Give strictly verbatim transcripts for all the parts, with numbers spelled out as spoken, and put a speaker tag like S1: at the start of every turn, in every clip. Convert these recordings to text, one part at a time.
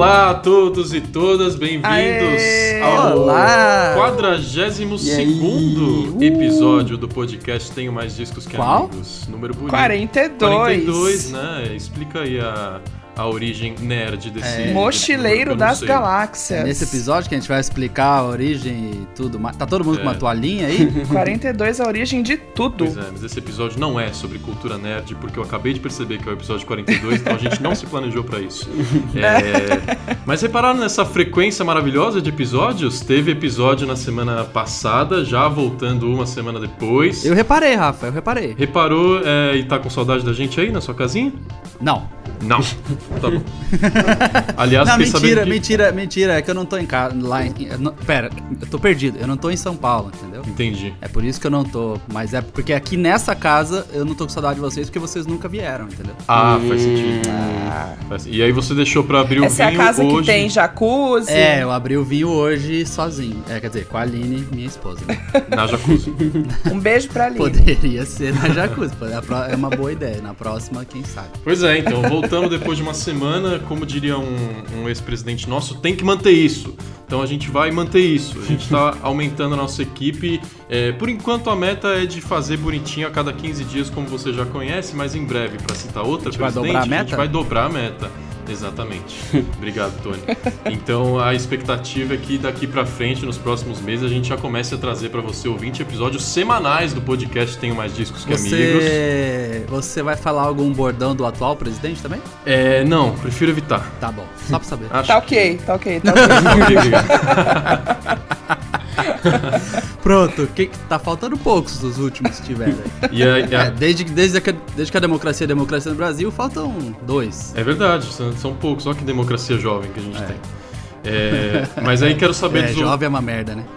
S1: Olá a todos e todas, bem-vindos ao
S2: Olá.
S1: quadragésimo segundo episódio do podcast Tenho Mais Discos Que
S2: Qual?
S1: Amigos. Número bonito.
S3: quarenta e dois.
S1: quarenta e dois, né? Explica aí a, a origem nerd desse...
S2: É.
S1: desse
S3: Mochileiro
S1: número,
S3: das
S1: que eu não sei.
S3: Galáxias.
S2: Nesse episódio que a gente vai explicar a origem e tudo mais. Tá todo mundo
S1: É.
S2: com uma toalhinha aí?
S3: quarenta e dois é a origem de tudo.
S1: Pois é, mas esse episódio não é sobre cultura nerd, porque eu acabei de perceber que é o episódio quarenta e dois, então a gente não se planejou pra isso. É, mas repararam nessa frequência maravilhosa de episódios? Teve episódio na semana passada, já voltando uma semana depois.
S2: Eu reparei, Rafa, eu reparei.
S1: Reparou é, e tá com saudade da gente aí na sua casinha?
S2: Não.
S1: Não. Tá bom. Aliás,
S2: Não,
S1: fiquei
S2: mentira,
S1: sabendo que...
S2: mentira, mentira. É que eu não tô em casa. Lá em, eu não- pera, eu tô perdido. Eu não tô em São Paulo, entendeu?
S1: Entendi.
S2: É por isso que eu não tô. Mas é porque aqui nessa casa eu não tô com saudade de vocês porque vocês nunca vieram, entendeu?
S1: Ah, faz sentido. Faz- E aí você deixou pra abrir o
S3: Essa é a
S1: vinho
S3: casa
S1: hoje.
S3: que tem jacuzzi.
S2: É, eu abri o vinho hoje sozinho. É, quer dizer, com a Aline, minha esposa. Né?
S1: Na jacuzzi.
S3: Um beijo pra Aline.
S2: Poderia ser na jacuzzi. É a pró- É uma boa ideia. Na próxima, quem sabe.
S1: Pois é, então, voltando depois de uma semana, como diria um, um ex-presidente nosso, tem que manter isso. Então a gente vai manter isso. A gente tá aumentando a nossa equipe. É, por enquanto a meta é de fazer bonitinho a cada quinze dias, como você já conhece, mas em breve, para citar outra
S2: A gente vai
S1: presidente,
S2: dobrar a
S1: a gente
S2: meta?
S1: vai dobrar a meta. Exatamente. Obrigado, Tony. Então a expectativa é que daqui pra frente, nos próximos meses, a gente já comece a trazer pra você ouvinte episódios semanais do podcast Tenho Mais Discos Que Amigos.
S2: Você... Você vai falar algum bordão do atual presidente também?
S1: É, não, prefiro evitar.
S2: Tá bom, só pra saber.
S1: Acho
S3: Tá
S1: que-
S3: ok, tá ok, tá ok.
S1: Ok, obrigado.
S2: Pronto, que, tá faltando poucos dos últimos que tiveram. aí.
S1: E a- e a-
S2: É, desde, desde, que, desde que a democracia é democracia no Brasil, faltam dois.
S1: É verdade, são, são poucos. Olha que democracia jovem que a gente
S2: É.
S1: tem. É, mas aí quero saber,
S2: É,
S1: dos,
S2: jovem é uma merda, né?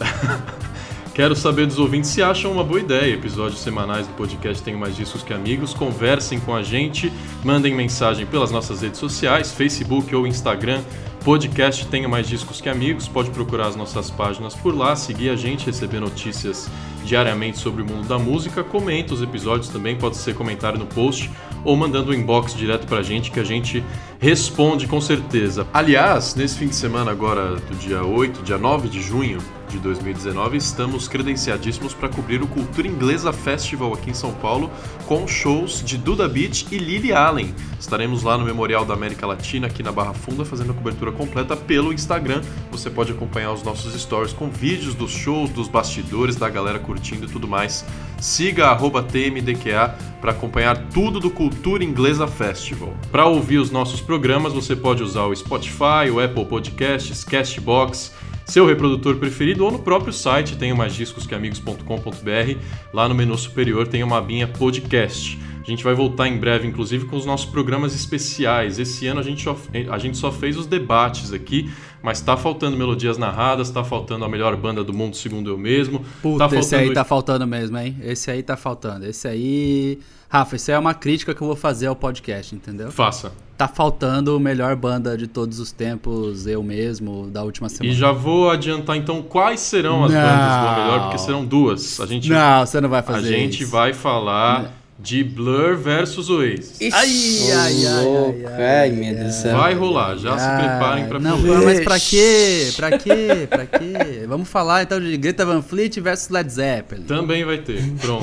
S1: quero saber dos ouvintes se acham uma boa ideia. Episódios semanais do podcast Tenho Mais Discos Que Amigos. Conversem com a gente, mandem mensagem pelas nossas redes sociais, Facebook ou Instagram. Podcast Tenho Mais Discos Que Amigos. Pode procurar as nossas páginas por lá, seguir a gente, receber notícias diariamente sobre o mundo da música. Comenta os episódios também, pode ser comentário no post ou mandando um inbox direto pra gente que a gente responde com certeza. Aliás, nesse fim de semana agora do dia oito, dia nove de junho de dois mil e dezenove, estamos credenciadíssimos para cobrir o Cultura Inglesa Festival aqui em São Paulo com shows de Duda Beat e Lily Allen. Estaremos lá no Memorial da América Latina, aqui na Barra Funda, fazendo a cobertura completa pelo Instagram. Você pode acompanhar os nossos stories com vídeos dos shows, dos bastidores, da galera curtindo e tudo mais. Siga arroba T M D Q A para acompanhar tudo do Cultura Inglesa Festival. Para ouvir os nossos programas, você pode usar o Spotify, o Apple Podcasts, Castbox, seu reprodutor preferido ou no próprio site tenho mais discos que amigos ponto com ponto b r. Lá no menu superior tem uma abinha podcast. A gente vai voltar em breve, inclusive, com os nossos programas especiais. Esse ano a gente só, a gente só fez os debates aqui, mas tá faltando melodias narradas, tá faltando a melhor banda do mundo, segundo eu mesmo.
S2: Puta,
S1: tá
S2: esse
S1: faltando...
S2: aí tá faltando mesmo, hein? Esse aí tá faltando. Esse aí... Rafa, isso aí é uma crítica que eu vou fazer ao podcast, entendeu?
S1: Faça.
S2: Tá faltando a melhor banda de todos os tempos, eu mesmo, da última semana.
S1: E já vou adiantar, então, quais serão as
S2: Não.
S1: bandas do melhor, porque serão duas. A gente,
S2: Não, você não vai
S1: a
S2: fazer
S1: gente
S2: isso.
S1: vai falar de Blur versus Oasis.
S3: Ixi,
S2: Ai, ai, ai,
S4: louco.
S2: ai, ai,
S4: Ai, meu Deus do céu.
S1: Vai rolar, já se
S2: Ai,
S1: preparem pra
S2: Não,
S1: polêmica.
S2: mas pra quê? Pra quê? Pra quê? Vamos falar então de Greta Van Fleet versus Led Zeppelin.
S1: Também vai ter, pronto.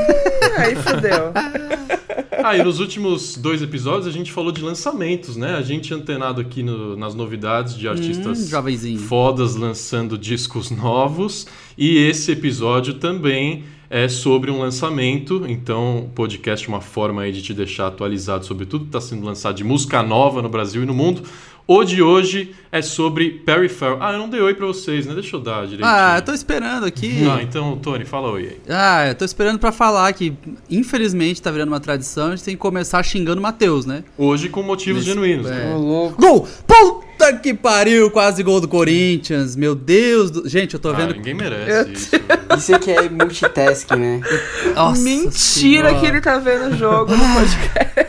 S3: aí fudeu.
S1: Ah, e nos últimos dois episódios a gente falou de lançamentos, né? A gente antenado aqui no- nas novidades de artistas
S2: Hum, jovenzinho.
S1: fodas lançando discos novos. E esse episódio também é sobre um lançamento. Então, o podcast é uma forma aí de te deixar atualizado sobre tudo que está sendo lançado de música nova no Brasil e no mundo. O de hoje é sobre Perry Farrell. Ah, eu não dei oi pra vocês, né? Deixa eu dar direitinho.
S2: Ah, eu tô esperando aqui.
S1: Ah, então, Tony, fala oi aí.
S2: Ah, eu tô esperando pra falar que, infelizmente, tá virando uma tradição, a gente tem que começar xingando o Matheus, né?
S1: Hoje com motivos
S2: Nesse-
S1: genuínos.
S2: é.
S1: né?
S4: Ô, louco.
S2: Gol! Puta que pariu! Quase gol do Corinthians. Meu Deus do... Gente, eu tô
S1: Ah,
S2: vendo...
S1: ninguém merece isso.
S4: Isso aqui é multitasking, né?
S2: Nossa
S3: Mentira
S2: Senhora.
S3: que ele tá vendo o jogo no podcast.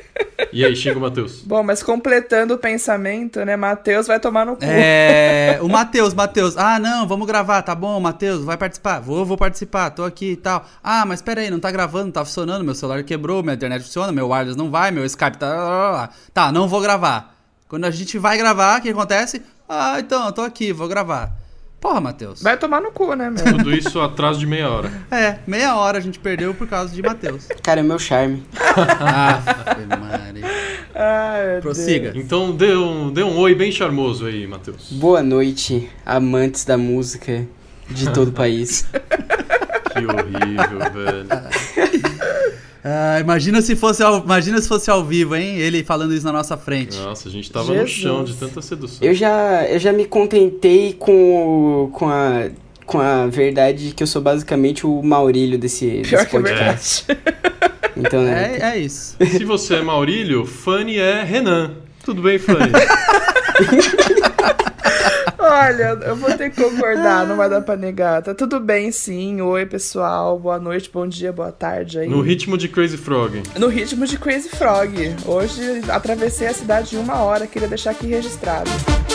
S1: E aí, xinga o Matheus.
S3: Bom, mas completando o pensamento, né? Matheus vai tomar no cu.
S2: É, o Matheus, Matheus, ah não, vamos gravar, tá bom, Matheus, vai participar, vou, vou participar, tô aqui e tal. Ah, mas pera aí, não tá gravando, não tá funcionando, meu celular quebrou, minha internet funciona, meu wireless não vai, meu Skype tá... Tá, não vou gravar. Quando a gente vai gravar, o que acontece? Ah, então, eu tô aqui, vou gravar. Porra, Matheus.
S3: Vai tomar no cu, né, meu?
S1: Tudo isso atrás de meia hora.
S2: É, meia hora a gente perdeu por causa de Matheus.
S4: Cara, é meu charme.
S2: Ah, Maria.
S3: Ai, meu
S2: Prossiga.
S3: Deus.
S1: Então dê um, dê um oi bem charmoso aí, Matheus.
S4: Boa noite, amantes da música de todo o país.
S1: Que horrível, velho.
S2: Ah, imagina, se fosse ao, imagina se fosse ao vivo, hein? Ele falando isso na nossa frente.
S1: Nossa, a gente tava
S3: Jesus.
S1: no chão de tanta sedução.
S4: Eu já, eu já me contentei com, o- com, a, com a verdade de que eu sou basicamente o Maurílio desse,
S3: Pior
S4: desse
S3: que é
S4: podcast.
S3: verdade.
S4: Então, né?
S2: É, é isso.
S1: Se você é Maurílio, Fanny é Renan. Tudo bem, Fanny?
S3: Olha, eu vou ter que concordar, não vai dar pra negar. Tá tudo bem, sim. Oi, pessoal. Boa noite, bom dia, boa tarde aí.
S1: No ritmo de Crazy Frog.
S3: No ritmo de Crazy Frog. Hoje atravessei a cidade em uma hora, queria deixar aqui registrado.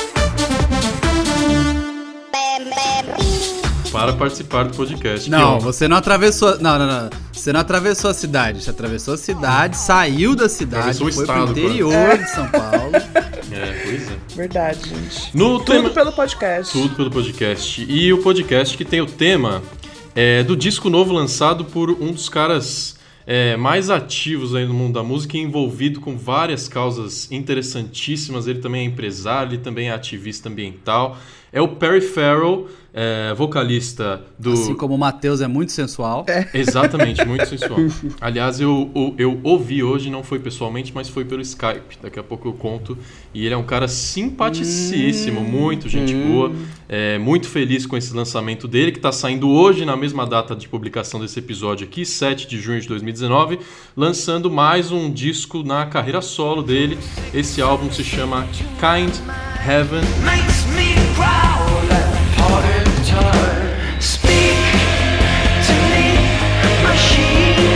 S1: Para participar do podcast.
S2: Não,
S1: Que
S2: você não atravessou. Não, não, não. Você não atravessou a cidade. Você atravessou a cidade, saiu da cidade,
S1: Atravessou o
S2: foi
S1: estado,
S2: pro interior de São Paulo.
S1: É, pois é.
S3: Verdade, gente.
S1: No
S3: Tudo
S1: tema...
S3: pelo podcast.
S1: Tudo pelo podcast. E o podcast que tem o tema é, do disco novo lançado por um dos caras é, mais ativos aí no mundo da música e envolvido com várias causas interessantíssimas. Ele também é empresário, ele também é ativista ambiental. É o Perry Farrell, é, vocalista do...
S2: Assim como o Matheus é muito sensual.
S3: É.
S1: Exatamente, muito sensual. Aliás, eu, eu, eu ouvi hoje, não foi pessoalmente, mas foi pelo Skype. Daqui a pouco eu conto. E ele é um cara simpaticíssimo, muito gente boa. É, muito feliz com esse lançamento dele, que está saindo hoje, na mesma data de publicação desse episódio aqui, sete de junho de dois mil e dezenove, lançando mais um disco na carreira solo dele. Esse álbum se chama Kind Heaven.
S5: Makes me growl at parted time. Speak to me, machine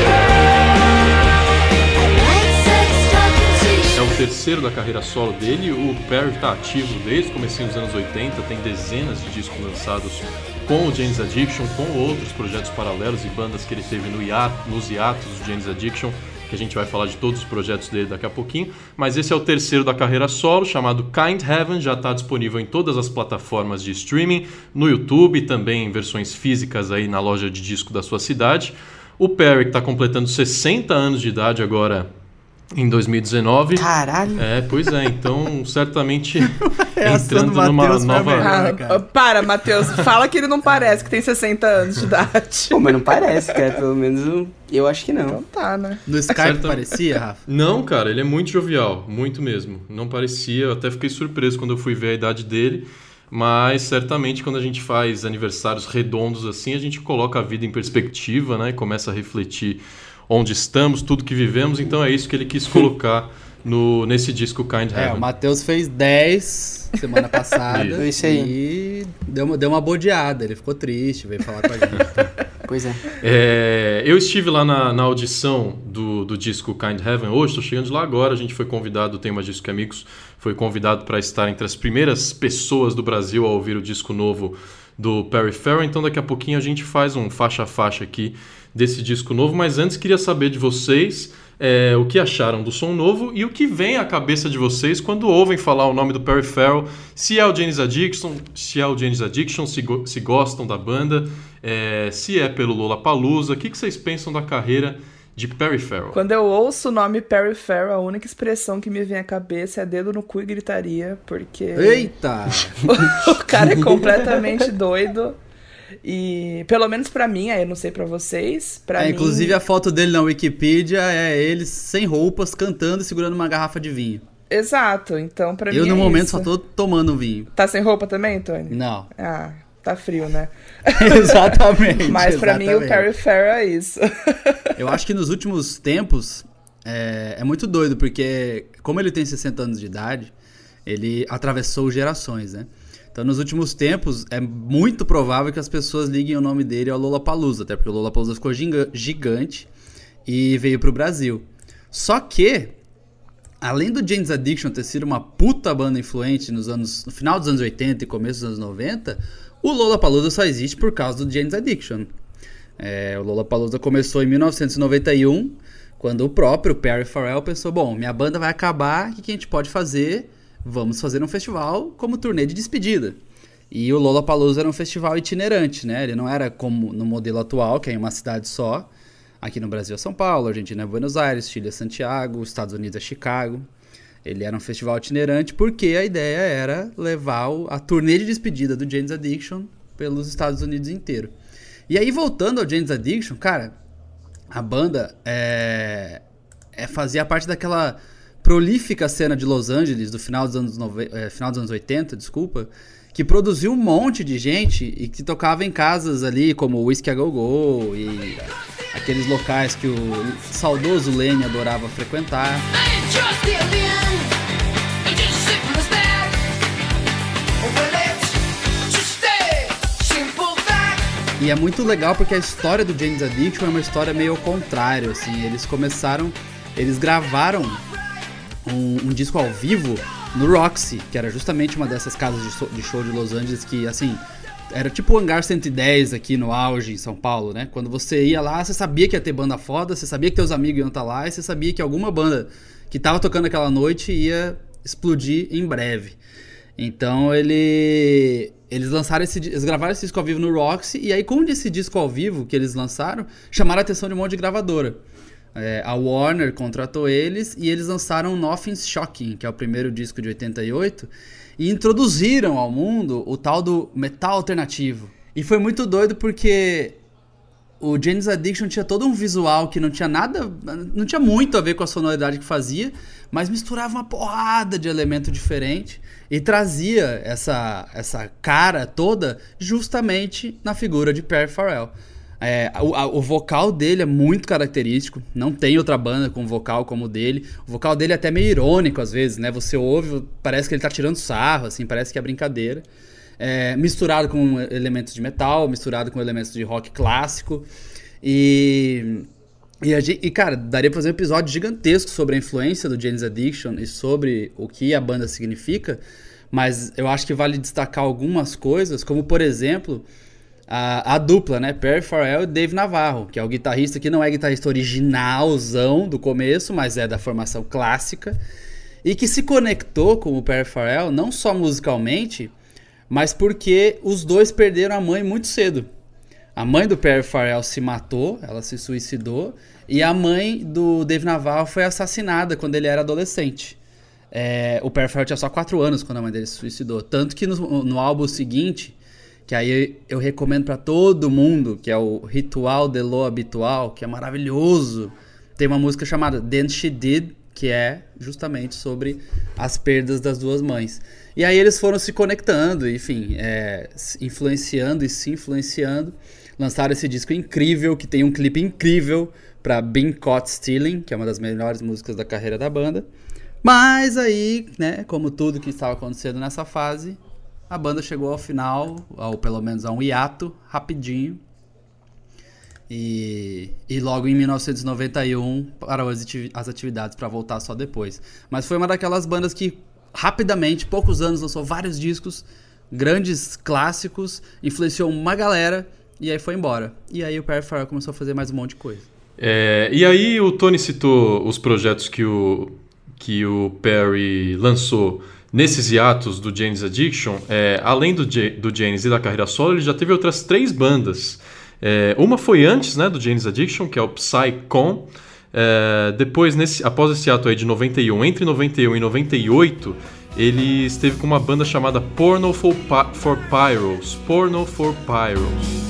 S1: É o terceiro da carreira solo dele. O Perry está ativo desde o comecinho dos anos oitenta, tem dezenas de discos lançados com o Jane's Addiction, com outros projetos paralelos e bandas que ele teve no hiato, nos hiatos do Jane's Addiction, que a gente vai falar de todos os projetos dele daqui a pouquinho, mas esse é o terceiro da carreira solo, chamado Kind Heaven, já está disponível em todas as plataformas de streaming, no YouTube, também em versões físicas aí na loja de disco da sua cidade. O Perry, que está completando sessenta anos de idade agora em dois mil e dezenove.
S4: Caralho.
S1: É, pois é, então certamente
S2: Essa do
S1: entrando numa
S2: Matheus foi a
S1: nova...
S2: melhor.
S3: Ah,
S2: né, cara?
S3: para, Matheus. Fala que ele não parece que tem sessenta anos de idade.
S4: Pô, mas não parece, cara. Pelo menos eu, eu acho que não.
S3: Então tá, né?
S2: No Skype
S1: Certo.
S2: parecia, Rafa?
S1: Não, cara, ele é muito jovial, muito mesmo. Não parecia, eu até fiquei surpreso quando eu fui ver a idade dele, mas certamente quando a gente faz aniversários redondos assim, a gente coloca a vida em perspectiva, né, e começa a refletir onde estamos, tudo que vivemos, então é isso que ele quis colocar no, nesse disco Kind
S2: É,
S1: Heaven.
S2: o Matheus fez dez semana passada.
S1: Isso.
S4: Isso aí.
S2: E deu uma, deu uma bodeada, ele ficou triste, veio falar com a gente.
S4: Pois é.
S1: É, eu estive lá na, na audição do, do disco Kind Heaven hoje, estou chegando de lá agora, a gente foi convidado, tem uma Disco que Amigos, foi convidado para estar entre as primeiras pessoas do Brasil a ouvir o disco novo do Perry Farrell, então daqui a pouquinho a gente faz um faixa a faixa aqui desse disco novo, mas antes queria saber de vocês é, o que acharam do som novo e o que vem à cabeça de vocês quando ouvem falar o nome do Perry Farrell, se é o Jane's Addiction, se é o Jane's Addiction, se, go- se gostam da banda, é, se é pelo Lollapalooza, o que, que vocês pensam da carreira de Perry Farrell?
S3: Quando eu ouço o nome Perry Farrell, a única expressão que me vem à cabeça é dedo no cu e gritaria, porque
S2: Eita!
S3: o cara é completamente doido. E pelo menos pra mim, aí eu não sei pra vocês, pra
S2: É,
S3: mim...
S2: inclusive a foto dele na Wikipedia é ele sem roupas, cantando e segurando uma garrafa de vinho.
S3: Exato, então pra
S2: Eu
S3: mim
S2: no
S3: é
S2: momento
S3: isso.
S2: só tô tomando um vinho.
S3: Tá sem roupa também, Tony?
S2: Não.
S3: Ah, tá frio, né?
S2: Exatamente.
S3: Mas pra mim o
S2: exatamente.
S3: Perry Farrell é isso.
S2: Eu acho que nos últimos tempos é, é muito doido, porque como ele tem sessenta anos de idade, ele atravessou gerações, né? Então nos últimos tempos é muito provável que as pessoas liguem o nome dele ao Lollapalooza, até porque o Lollapalooza ficou giga- gigante e veio pro Brasil. Só que, além do Jane's Addiction ter sido uma puta banda influente nos anos, no final dos anos oitenta e começo dos anos noventa, o Lollapalooza só existe por causa do Jane's Addiction. É, o Lollapalooza começou em mil novecentos e noventa e um, quando o próprio Perry Farrell pensou, bom, minha banda vai acabar, o que que a gente pode fazer? vamos fazer um festival como turnê de despedida. E o Lollapalooza era um festival itinerante, né? Ele não era como no modelo atual, que é em uma cidade só. Aqui no Brasil é São Paulo, Argentina é Buenos Aires, Chile é Santiago, Estados Unidos é Chicago. Ele era um festival itinerante porque a ideia era levar a turnê de despedida do Jane's Addiction pelos Estados Unidos inteiro. E aí, voltando ao Jane's Addiction, cara, a banda é, é fazia parte daquela prolífica cena de Los Angeles do final dos anos, nove... é, final dos anos oitenta, desculpa, que produziu um monte de gente e que tocava em casas ali, como o Whiskey a Go Go e aqueles locais que o saudoso Lenny adorava frequentar. E é muito legal porque a história do Jane's Addiction é uma história meio ao contrário, assim. Eles começaram, eles gravaram um, um disco ao vivo no Roxy, que era justamente uma dessas casas de show, de show de Los Angeles que, assim, era tipo o Hangar cento e dez aqui no auge em São Paulo, né? Quando você ia lá, você sabia que ia ter banda foda, você sabia que teus amigos iam estar lá e você sabia que alguma banda que tava tocando aquela noite ia explodir em breve. Então ele... eles lançaram esse, eles gravaram esse disco ao vivo no Roxy, e aí com esse disco ao vivo que eles lançaram, chamaram a atenção de um monte de gravadora. É, a Warner contratou eles e eles lançaram Nothing's Shocking, que é o primeiro disco de oitenta e oito, e introduziram ao mundo o tal do metal alternativo. E foi muito doido porque o Jane's Addiction tinha todo um visual que não tinha nada, não tinha muito a ver com a sonoridade que fazia, mas misturava uma porrada de elemento diferente e trazia essa, essa cara toda justamente na figura de Perry Farrell. É, o, a, o vocal dele é muito característico, não tem outra banda com vocal como o dele. O vocal dele é até meio irônico às vezes, né? Você ouve, parece que ele tá tirando sarro, assim, parece que é brincadeira. É, misturado com elementos de metal, misturado com elementos de rock clássico. E, e, a, e cara, daria pra fazer um episódio gigantesco sobre a influência do Jane's Addiction e sobre o que a banda significa, mas eu acho que vale destacar algumas coisas, como por exemplo... A, a dupla, né? Perry Farrell e Dave Navarro, que é o guitarrista que não é guitarrista originalzão do começo, mas é da formação clássica, e que se conectou com o Perry Farrell não só musicalmente, mas porque os dois perderam a mãe muito cedo. A mãe do Perry Farrell se matou, ela se suicidou, e a mãe do Dave Navarro foi assassinada quando ele era adolescente. É, o Perry Farrell tinha só quatro anos quando a mãe dele se suicidou, tanto que no, no álbum seguinte... que aí eu recomendo pra todo mundo, que é o Ritual de lo Habitual, que é maravilhoso. Tem uma música chamada Then She Did, que é justamente sobre as perdas das duas mães. E aí eles foram se conectando, enfim, é, influenciando e se influenciando. Lançaram esse disco incrível, que tem um clipe incrível pra Been Caught Stealing, que é uma das melhores músicas da carreira da banda. Mas aí, né, como tudo que estava acontecendo nessa fase... a banda chegou ao final, ou pelo menos a um hiato, rapidinho. E, e logo em mil novecentos e noventa e um parou as, as atividades para voltar só depois. Mas foi uma daquelas bandas que rapidamente, poucos anos, lançou vários discos, grandes clássicos, influenciou uma galera e aí foi embora. E aí o Perry Farrell começou a fazer mais um monte de coisa. É,
S1: e aí o Tony citou os projetos que o, que o Perry lançou nesses hiatos do Jane's Addiction. É, além do, J- do Jane's e da carreira solo, ele já teve outras três bandas. É, uma foi antes, né, do Jane's Addiction, que é o Psy-Con. É, depois, nesse, após esse ato aí de noventa e um, entre noventa e um e noventa e oito, ele esteve com uma banda chamada Porno for, Pi- for Pyros. Porno for Pyros.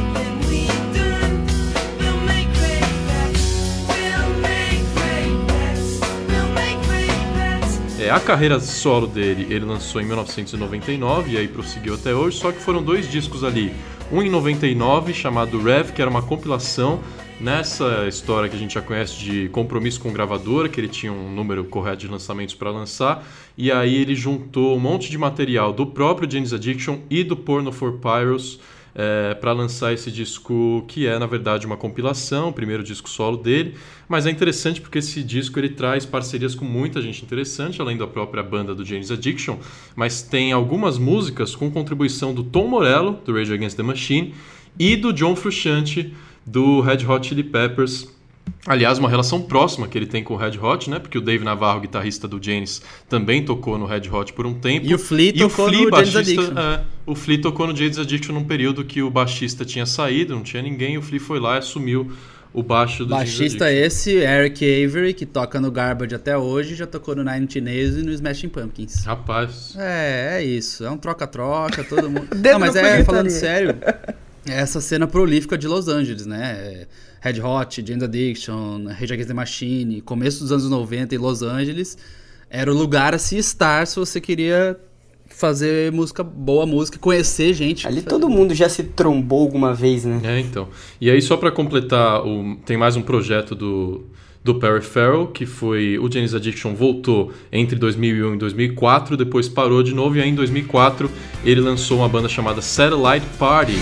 S1: É, a carreira solo dele, ele lançou em mil novecentos e noventa e nove e aí prosseguiu até hoje, só que foram dois discos ali. Um em noventa e nove, chamado Rev, que era uma compilação nessa história que a gente já conhece de compromisso com gravadora, que ele tinha um número correto de lançamentos para lançar, e aí ele juntou um monte de material do próprio Jane's Addiction e do Porno for Pyros é, para lançar esse disco, que é na verdade uma compilação, o primeiro disco solo dele. Mas é interessante porque esse disco ele traz parcerias com muita gente interessante, além da própria banda do Jane's Addiction, mas tem algumas músicas com contribuição do Tom Morello, do Rage Against the Machine, e do John Frusciante, do Red Hot Chili Peppers. Aliás, uma relação próxima que ele tem com o Red Hot, né? Porque o Dave Navarro, guitarrista do Janis, também tocou no Red Hot por um tempo.
S2: E o Flea
S1: e
S2: tocou
S1: o Flea,
S2: no
S1: baixista,
S2: Janis Addiction.
S1: É, o Flea tocou no Janis Addiction num período que o baixista tinha saído, não tinha ninguém, e o Flea foi lá e assumiu o baixo do
S2: Baixista esse, Eric Avery, que toca no Garbage até hoje, já tocou no Nine Inch Nails e no Smashing Pumpkins.
S1: Rapaz.
S2: É, é isso. É um troca-troca, todo mundo...
S3: Dedo
S2: Não, mas
S3: no
S2: é,
S3: punhetaria.
S2: falando sério, é essa cena prolífica de Los Angeles, né? Red Hot, Jane's Addiction, Rage Against the Machine, começo dos anos noventa em Los Angeles, era o lugar a se estar se você queria fazer música, boa música, conhecer gente.
S4: Ali todo mundo já se trombou alguma vez, né?
S1: É, então. E aí, só pra completar, o, tem mais um projeto do, do Perry Farrell, que foi... O Jane's Addiction voltou entre dois mil e um e dois mil e quatro, depois parou de novo, e aí em dois mil e quatro ele lançou uma banda chamada Satellite Party.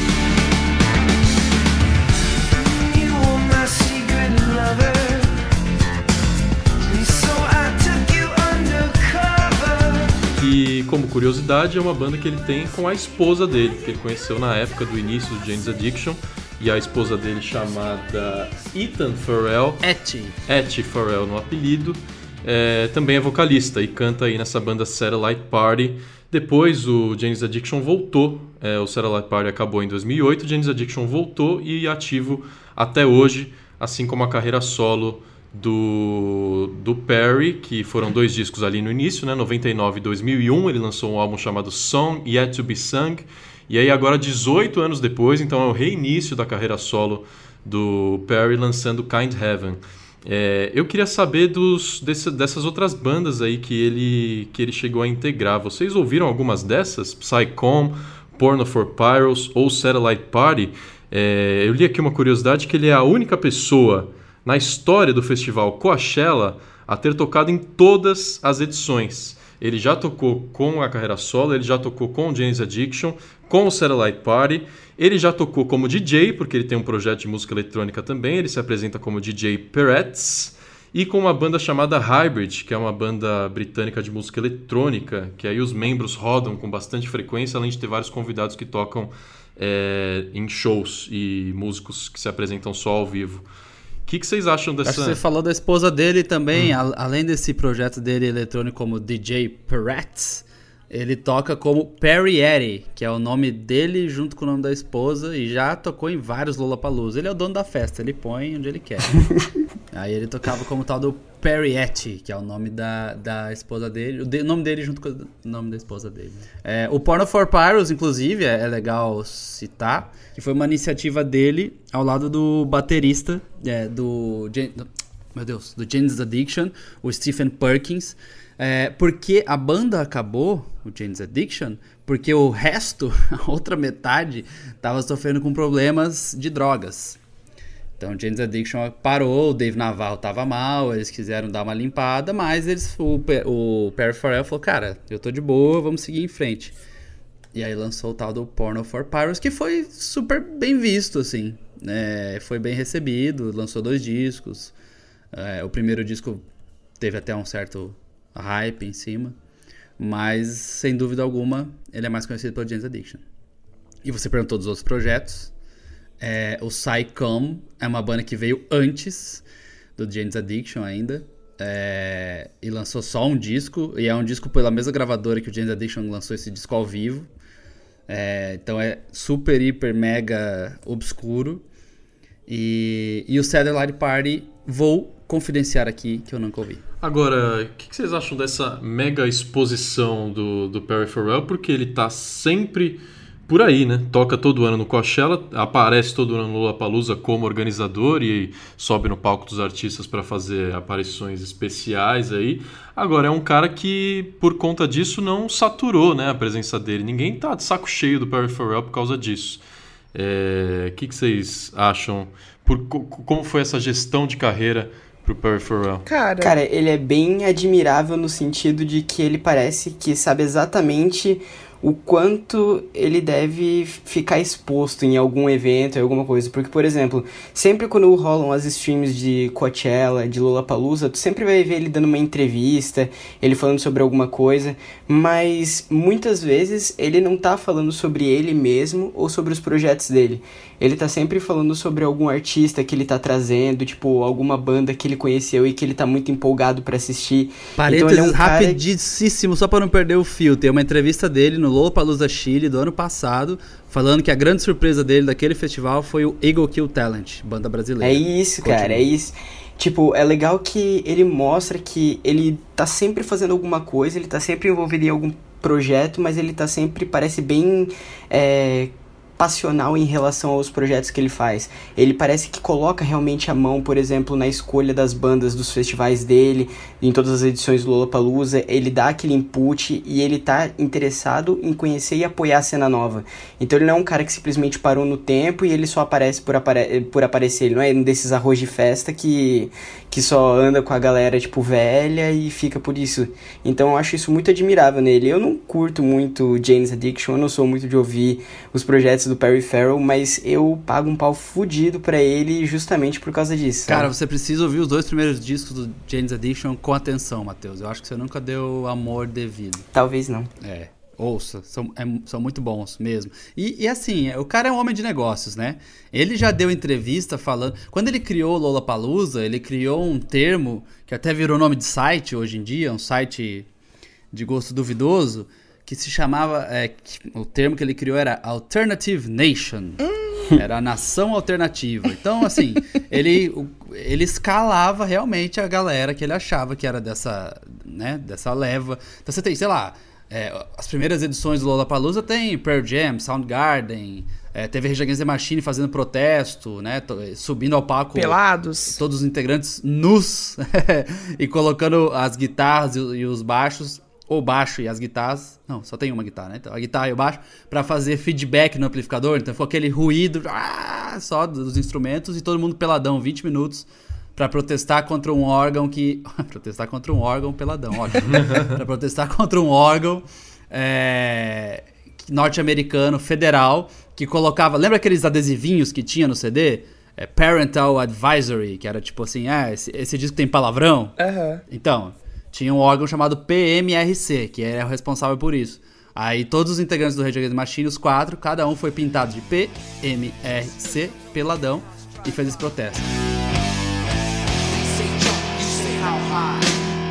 S5: You were my secret lover, and so I took you undercover.
S1: Que, como curiosidade, é uma banda que ele tem com a esposa dele, que ele conheceu na época do início do Jane's Addiction, e a esposa dele chamada Ethan Farrell,
S2: Et.
S1: Etty Farrell no apelido, é, também é vocalista e canta aí nessa banda Satellite Party. Depois o Jane's Addiction voltou, é, o Satellite Party acabou em dois mil e oito, o Jane's Addiction voltou e ativo até hoje, assim como a carreira solo do, do Perry, que foram dois discos ali no início, né, noventa e nove e dois mil e um, ele lançou um álbum chamado Song Yet to Be Sung, e aí agora dezoito anos depois, então é o reinício da carreira solo do Perry lançando Kind Heaven. É, eu queria saber dos, desse, dessas outras bandas aí que ele, que ele chegou a integrar. Vocês ouviram algumas dessas? Psycom, Porno for Pyros ou Satellite Party? É, eu li aqui uma curiosidade que ele é a única pessoa na história do festival Coachella a ter tocado em todas as edições. Ele já tocou com a carreira solo, ele já tocou com o Jane's Addiction, com o Satellite Party, ele já tocou como D J, porque ele tem um projeto de música eletrônica também, ele se apresenta como D J Peretz, e com uma banda chamada Hybrid, que é uma banda britânica de música eletrônica, que aí os membros rodam com bastante frequência, além de ter vários convidados que tocam é, em shows e músicos que se apresentam só ao vivo. O que, que vocês acham dessa...
S2: Acho que você falou da esposa dele também, hum. a, além desse projeto dele eletrônico como D J Peretz, ele toca como Perry Eddy, que é o nome dele junto com o nome da esposa, e já tocou em vários Lollapalooza. Ele é o dono da festa, ele põe onde ele quer. Aí ele tocava como tal do Perry Eddy, que é o nome da, da esposa dele, o, de, o nome dele junto com o nome da esposa dele. É, o Porno for Pyros, inclusive, é, é legal citar, que foi uma iniciativa dele ao lado do baterista é, do, do, meu Deus, do Jane's Addiction, o Stephen Perkins. É, porque a banda acabou, o Jane's Addiction, porque o resto, a outra metade, estava sofrendo com problemas de drogas. Então o Jane's Addiction parou, o Dave Navarro estava mal, eles quiseram dar uma limpada, mas eles, o, o Perry Farrell falou, cara, eu tô de boa, vamos seguir em frente. E aí lançou o tal do Porno for Pyros, que foi super bem visto, assim. É, foi bem recebido, lançou dois discos. É, o primeiro disco teve até um certo... hype em cima, mas sem dúvida alguma ele é mais conhecido pelo Jane's Addiction. E você perguntou dos outros projetos, é, o Psycom é uma banda que veio antes do Jane's Addiction ainda, é, e lançou só um disco, e é um disco pela mesma gravadora que o Jane's Addiction lançou esse disco ao vivo, é, então é super, hiper, mega obscuro. E, e o Satellite Party vou confidenciar aqui que eu nunca ouvi.
S1: Agora, o que, que vocês acham dessa mega exposição do, do Perry Farrell? Porque ele tá sempre por aí, né? Toca todo ano no Coachella, aparece todo ano no Lollapalooza como organizador e sobe no palco dos artistas para fazer aparições especiais aí. Agora, é um cara que, por conta disso, não saturou, né, a presença dele. Ninguém tá de saco cheio do Perry Farrell por causa disso. É, o que, que vocês acham? Por, como foi essa gestão de carreira pro Perry Farrell?
S3: Cara...
S4: Cara, ele é bem admirável no sentido de que ele parece que sabe exatamente o quanto ele deve ficar exposto em algum evento, em alguma coisa. Porque, por exemplo, sempre quando rolam as streams de Coachella, de Lollapalooza, tu sempre vai ver ele dando uma entrevista, ele falando sobre alguma coisa, mas muitas vezes ele não tá falando sobre ele mesmo ou sobre os projetos dele. Ele tá sempre falando sobre algum artista que ele tá trazendo, tipo, alguma banda que ele conheceu e que ele tá muito empolgado pra assistir.
S2: Parênteses
S4: Então, ele é um cara...
S2: rapidíssimo, só pra não perder o fio. Tem uma entrevista dele no Lollapalooza Chile do ano passado, falando que a grande surpresa dele daquele festival foi o Eagle Kill Talent, banda brasileira.
S4: É isso, cara,
S2: Continua.
S4: é isso. Tipo, é legal que ele mostra que ele tá sempre fazendo alguma coisa, ele tá sempre envolvido em algum projeto, mas ele tá sempre, parece bem... É... passional em relação aos projetos que ele faz. Ele parece que coloca realmente a mão, por exemplo, na escolha das bandas dos festivais dele, em todas as edições do Lollapalooza, ele dá aquele input e ele tá interessado em conhecer e apoiar a cena nova. Então ele não é um cara que simplesmente parou no tempo e ele só aparece por, apare- por aparecer, ele não é um desses arroz de festa que, que só anda com a galera, tipo, velha e fica por isso. Então eu acho isso muito admirável nele. Eu não curto muito Jane's Addiction, eu não sou muito de ouvir os projetos do Perry Farrell, mas eu pago um pau fudido pra ele justamente por causa disso.
S2: Cara,
S4: sabe?
S2: você precisa ouvir os dois primeiros discos do Jane's Addiction com atenção, Matheus. Eu acho que você nunca deu amor devido.
S4: Talvez não.
S2: É, ouça, são, é, são muito bons mesmo. E, e assim, o cara é um homem de negócios, né? Ele já deu entrevista falando... Quando ele criou o Lollapalooza, ele criou um termo que até virou nome de site hoje em dia, um site de gosto duvidoso, que se chamava... É, que, o termo que ele criou era Alternative Nation. Era a nação alternativa. Então, assim, ele, o- ele escalava realmente a galera que ele achava que era dessa, né, dessa leva. Então você tem, sei lá, é, as primeiras edições do Lollapalooza tem Pearl Jam, Soundgarden, é, teve Rage Against the Machine fazendo protesto, né, to- subindo ao palco
S3: Pelados.
S2: todos os integrantes nus e colocando as guitarras e, o- e os baixos, ou baixo e as guitarras, não, só tem uma guitarra, né? Então, a guitarra e o baixo, pra fazer feedback no amplificador, então ficou aquele ruído ah, só dos instrumentos e todo mundo peladão, vinte minutos, pra protestar contra um órgão que... protestar contra um órgão peladão, ótimo. Pra protestar contra um órgão é, norte-americano, federal, que colocava... Lembra aqueles adesivinhos que tinha no C D? É, Parental Advisory, que era tipo assim, ah, esse, esse disco tem palavrão?
S3: Aham.
S2: Então, tinha um órgão chamado P M R C, que era o responsável por isso. Aí todos os integrantes do Rage Against the Machine, os quatro, cada um foi pintado de P M R C, peladão, e fez esse protesto.
S5: Say jump, you say how high.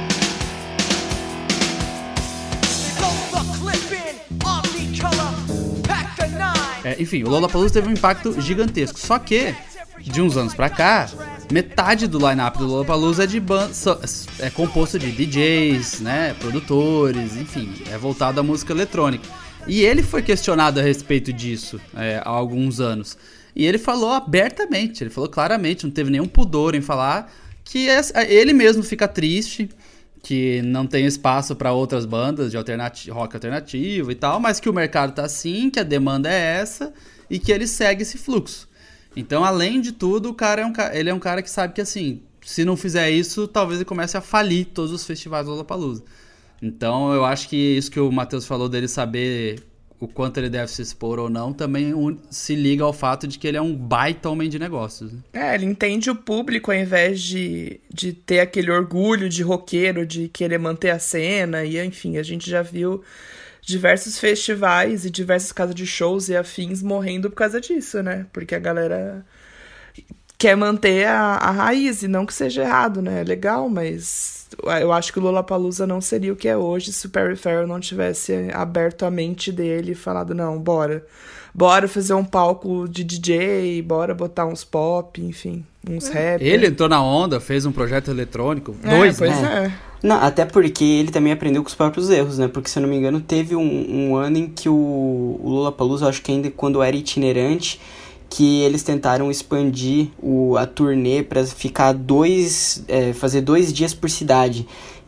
S5: Load the clip in, omnicolor, pack the nine.
S2: É, enfim, o Lollapalooza teve um impacto gigantesco. Só que, de uns anos pra cá, metade do line-up do Lollapalooza é, de ban- so- é composto de D Js, né, produtores, enfim, é voltado à música eletrônica. E ele foi questionado a respeito disso é, há alguns anos. E ele falou abertamente, ele falou claramente, não teve nenhum pudor em falar que essa- ele mesmo fica triste, que não tem espaço para outras bandas de alternati- rock alternativo e tal, mas que o mercado tá assim, que a demanda é essa e que ele segue esse fluxo. Então, além de tudo, o cara é um, ca- ele é um cara que sabe que, assim, se não fizer isso, talvez ele comece a falir todos os festivais do Lollapalooza. Então, eu acho que isso que o Matheus falou dele saber o quanto ele deve se expor ou não, também un- se liga ao fato de que ele é um baita homem de negócios, né?
S3: É, ele entende o público ao invés de, de ter aquele orgulho de roqueiro, de querer manter a cena. E, enfim, a gente já viu diversos festivais e diversas casas de shows e afins morrendo por causa disso, né? Porque a galera quer manter a, a raiz, e não que seja errado, né? É legal, mas eu acho que o Lollapalooza não seria o que é hoje se o Perry Farrell não tivesse aberto a mente dele e falado, não, bora. Bora fazer um palco de D J, bora botar uns pop, enfim, uns rap.
S2: Ele entrou na onda, fez um projeto eletrônico,
S3: É,
S2: dois,
S3: pois
S2: né?
S3: é.
S4: Não, até porque ele também aprendeu com os próprios erros, né? Porque, se eu não me engano, teve um, um ano em que o, o Lollapalooza, acho que ainda quando era itinerante, que eles tentaram expandir o, a turnê para ficar dois, é, fazer dois dias por cidade.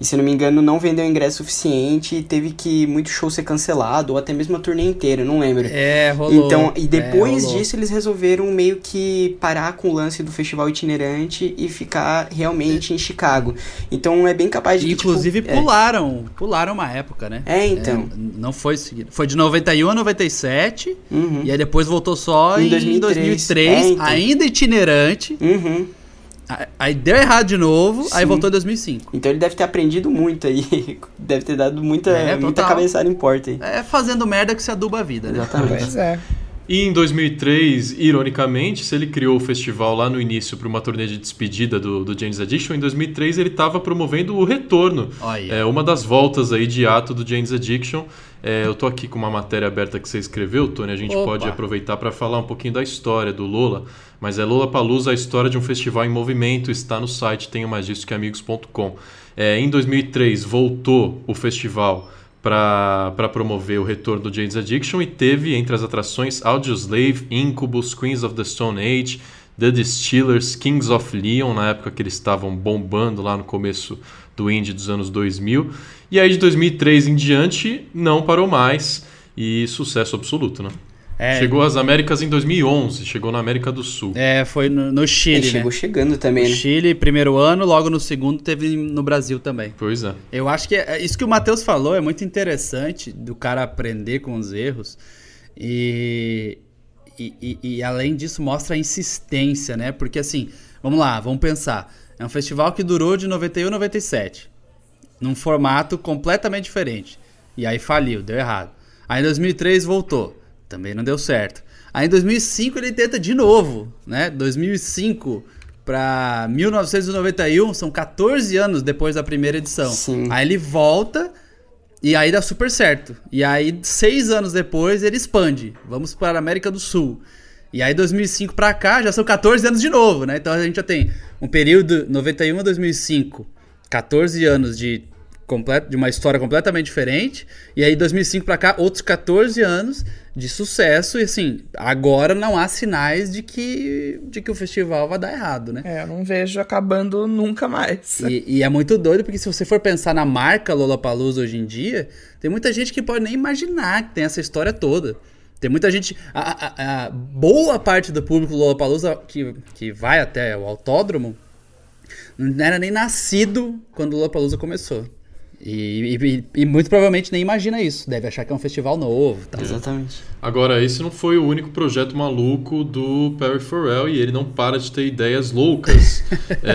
S4: E se não me engano, não vendeu ingresso suficiente e teve que muito show ser cancelado, ou até mesmo a turnê inteira, não lembro.
S2: É, rolou.
S4: Então, e depois
S2: é, rolou.
S4: disso, eles resolveram meio que parar com o lance do festival itinerante e ficar realmente em Chicago. Então é bem capaz de que,
S2: Inclusive
S4: tipo,
S2: pularam, é. pularam uma época, né?
S4: É, então.
S2: É, não foi seguido. Foi de noventa e um a noventa e sete,
S4: Uhum.
S2: e aí depois voltou só
S4: Em
S2: em
S4: dois mil e três.
S2: dois mil e três,
S4: É, então.
S2: ainda itinerante.
S4: Uhum.
S2: Aí deu errado de novo,
S4: Sim.
S2: aí voltou em dois mil e cinco.
S4: Então ele deve ter aprendido muito aí. Deve ter dado muita,
S2: É,
S4: muita
S2: total.
S4: cabeçada em porta aí.
S2: É fazendo merda que se aduba a vida, né?
S4: Exatamente.
S3: Pois é.
S1: E em dois mil e três, ironicamente, se ele criou o festival lá no início para uma turnê de despedida do, do Jane's Addiction, em dois mil e três ele estava promovendo o retorno.
S2: Olha.
S1: É, uma das voltas aí de ato do Jane's Addiction. É, eu tô aqui com uma matéria aberta que você escreveu, Tony. A gente
S2: Opa.
S1: pode aproveitar para falar um pouquinho da história do Lola. Mas é Lollapalooza, a história de um festival em movimento. Está no site tenho mais disso que amigos ponto com. É, em dois mil e três voltou o festival para promover o retorno do Jane's Addiction e teve entre as atrações Audioslave, Incubus, Queens of the Stone Age, The Distillers, Kings of Leon, na época que eles estavam bombando lá no começo do indie dos anos dois mil. E aí de dois mil e três em diante não parou mais e sucesso absoluto, né?
S2: É,
S1: Chegou às Américas em dois mil e onze, chegou na América do Sul.
S2: É, foi no, no Chile,
S4: Ele
S2: né?
S4: chegou chegando também, né?
S2: Chile, primeiro ano, logo no segundo teve no Brasil também.
S1: Pois é.
S2: Eu acho que é, isso que o Matheus falou é muito interessante, do cara aprender com os erros. E, e, e, e além disso mostra a insistência, né? Porque assim, vamos lá, vamos pensar. É um festival que durou de noventa e um a noventa e sete, num formato completamente diferente. E aí faliu, deu errado. Aí em dois mil e três voltou, também não deu certo. Aí em dois mil e cinco ele tenta de novo, né? dois mil e cinco para mil novecentos e noventa e um, são quatorze anos depois da primeira edição.
S4: Sim.
S2: Aí ele volta e aí dá super certo. E aí seis anos depois ele expande. Vamos para a América do Sul. E aí dois mil e cinco para cá já são quatorze anos de novo, né? Então a gente já tem um período noventa e um a dois mil e cinco, quatorze anos de completo, de uma história completamente diferente, e aí dois mil e cinco pra cá, outros quatorze anos de sucesso, e assim, agora não há sinais de que, de que o festival vai dar errado, né?
S3: É, eu não vejo acabando nunca mais.
S2: E, e é muito doido, porque se você for pensar na marca Lollapalooza hoje em dia, tem muita gente que pode nem imaginar que tem essa história toda. Tem muita gente, a, a, a boa parte do público do Lollapalooza que, que vai até o autódromo, não era nem nascido quando o Lollapalooza começou. E, e, e muito provavelmente nem imagina isso. Deve achar que é um festival novo. Tá?
S4: Exatamente.
S1: Agora, esse não foi o único projeto maluco do Perry Farrell e ele não para de ter ideias loucas.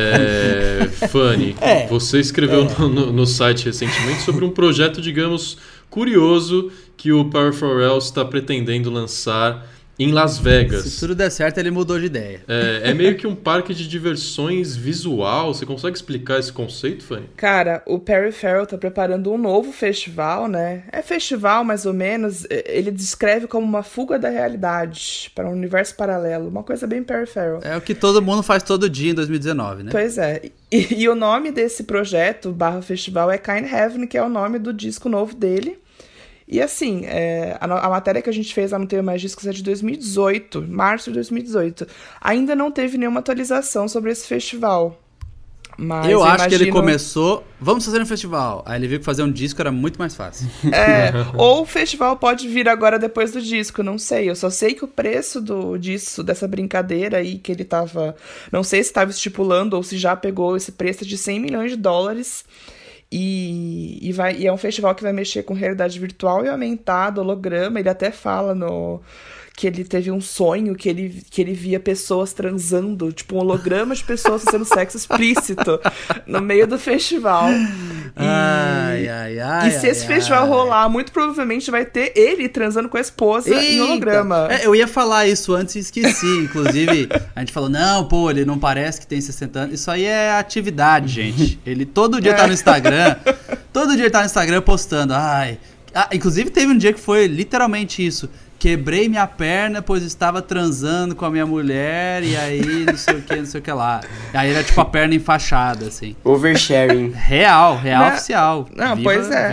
S1: é, Fanny,
S2: É.
S1: você escreveu é. no, no, no site recentemente sobre um projeto, digamos, curioso que o Perry Farrell está pretendendo lançar em Las Vegas.
S2: Se tudo der certo, ele mudou de ideia.
S1: É, é meio que um parque de diversões visual. Você consegue explicar esse conceito, Fanny?
S3: Cara, o Perry Farrell tá preparando um novo festival, né? É festival, mais ou menos. Ele descreve como uma fuga da realidade para um universo paralelo. Uma coisa bem Perry Farrell.
S2: É o que todo mundo faz todo dia em dois mil e dezenove, né?
S3: Pois é. E, e o nome desse projeto, barra festival, é Kind Heaven, que é o nome do disco novo dele. E assim, é, a, a matéria que a gente fez lá no Tenho Mais Discos é de dois mil e dezoito, março de dois mil e dezoito. Ainda não teve nenhuma atualização sobre esse festival. Mas
S2: eu,
S3: eu
S2: acho
S3: imagino...
S2: que ele começou, vamos fazer um festival. Aí ele viu que fazer um disco era muito mais fácil.
S3: É, ou o festival pode vir agora depois do disco, não sei. Eu só sei que o preço do, disso, dessa brincadeira aí que ele tava... Não sei se estava estipulando ou se já pegou esse preço de cem milhões de dólares. E, e, vai, e é um festival que vai mexer com realidade virtual e aumentada, holograma. Ele até fala no, que ele teve um sonho que ele, que ele via pessoas transando, tipo um holograma de pessoas fazendo sexo explícito no meio do festival. E,
S2: ai, ai, ai.
S3: e se
S2: ai,
S3: esse festival
S2: ai.
S3: rolar, muito provavelmente vai ter ele transando com a esposa
S2: Eita.
S3: em holograma.
S2: É, eu ia falar isso antes e esqueci. Inclusive, a gente falou, não, pô, ele não parece que tem sessenta anos. Isso aí é atividade, gente. Ele todo dia
S3: É.
S2: tá no Instagram, todo dia ele tá no Instagram postando, ai... Ah, inclusive teve um dia que foi literalmente isso. Quebrei minha perna, pois estava transando com a minha mulher, e aí não sei o que, não sei o que lá. Aí era tipo a perna enfaixada, assim.
S4: Oversharing.
S2: Real, real
S3: Não,
S2: oficial.
S3: não,
S2: Viva-
S3: pois é.
S2: vi-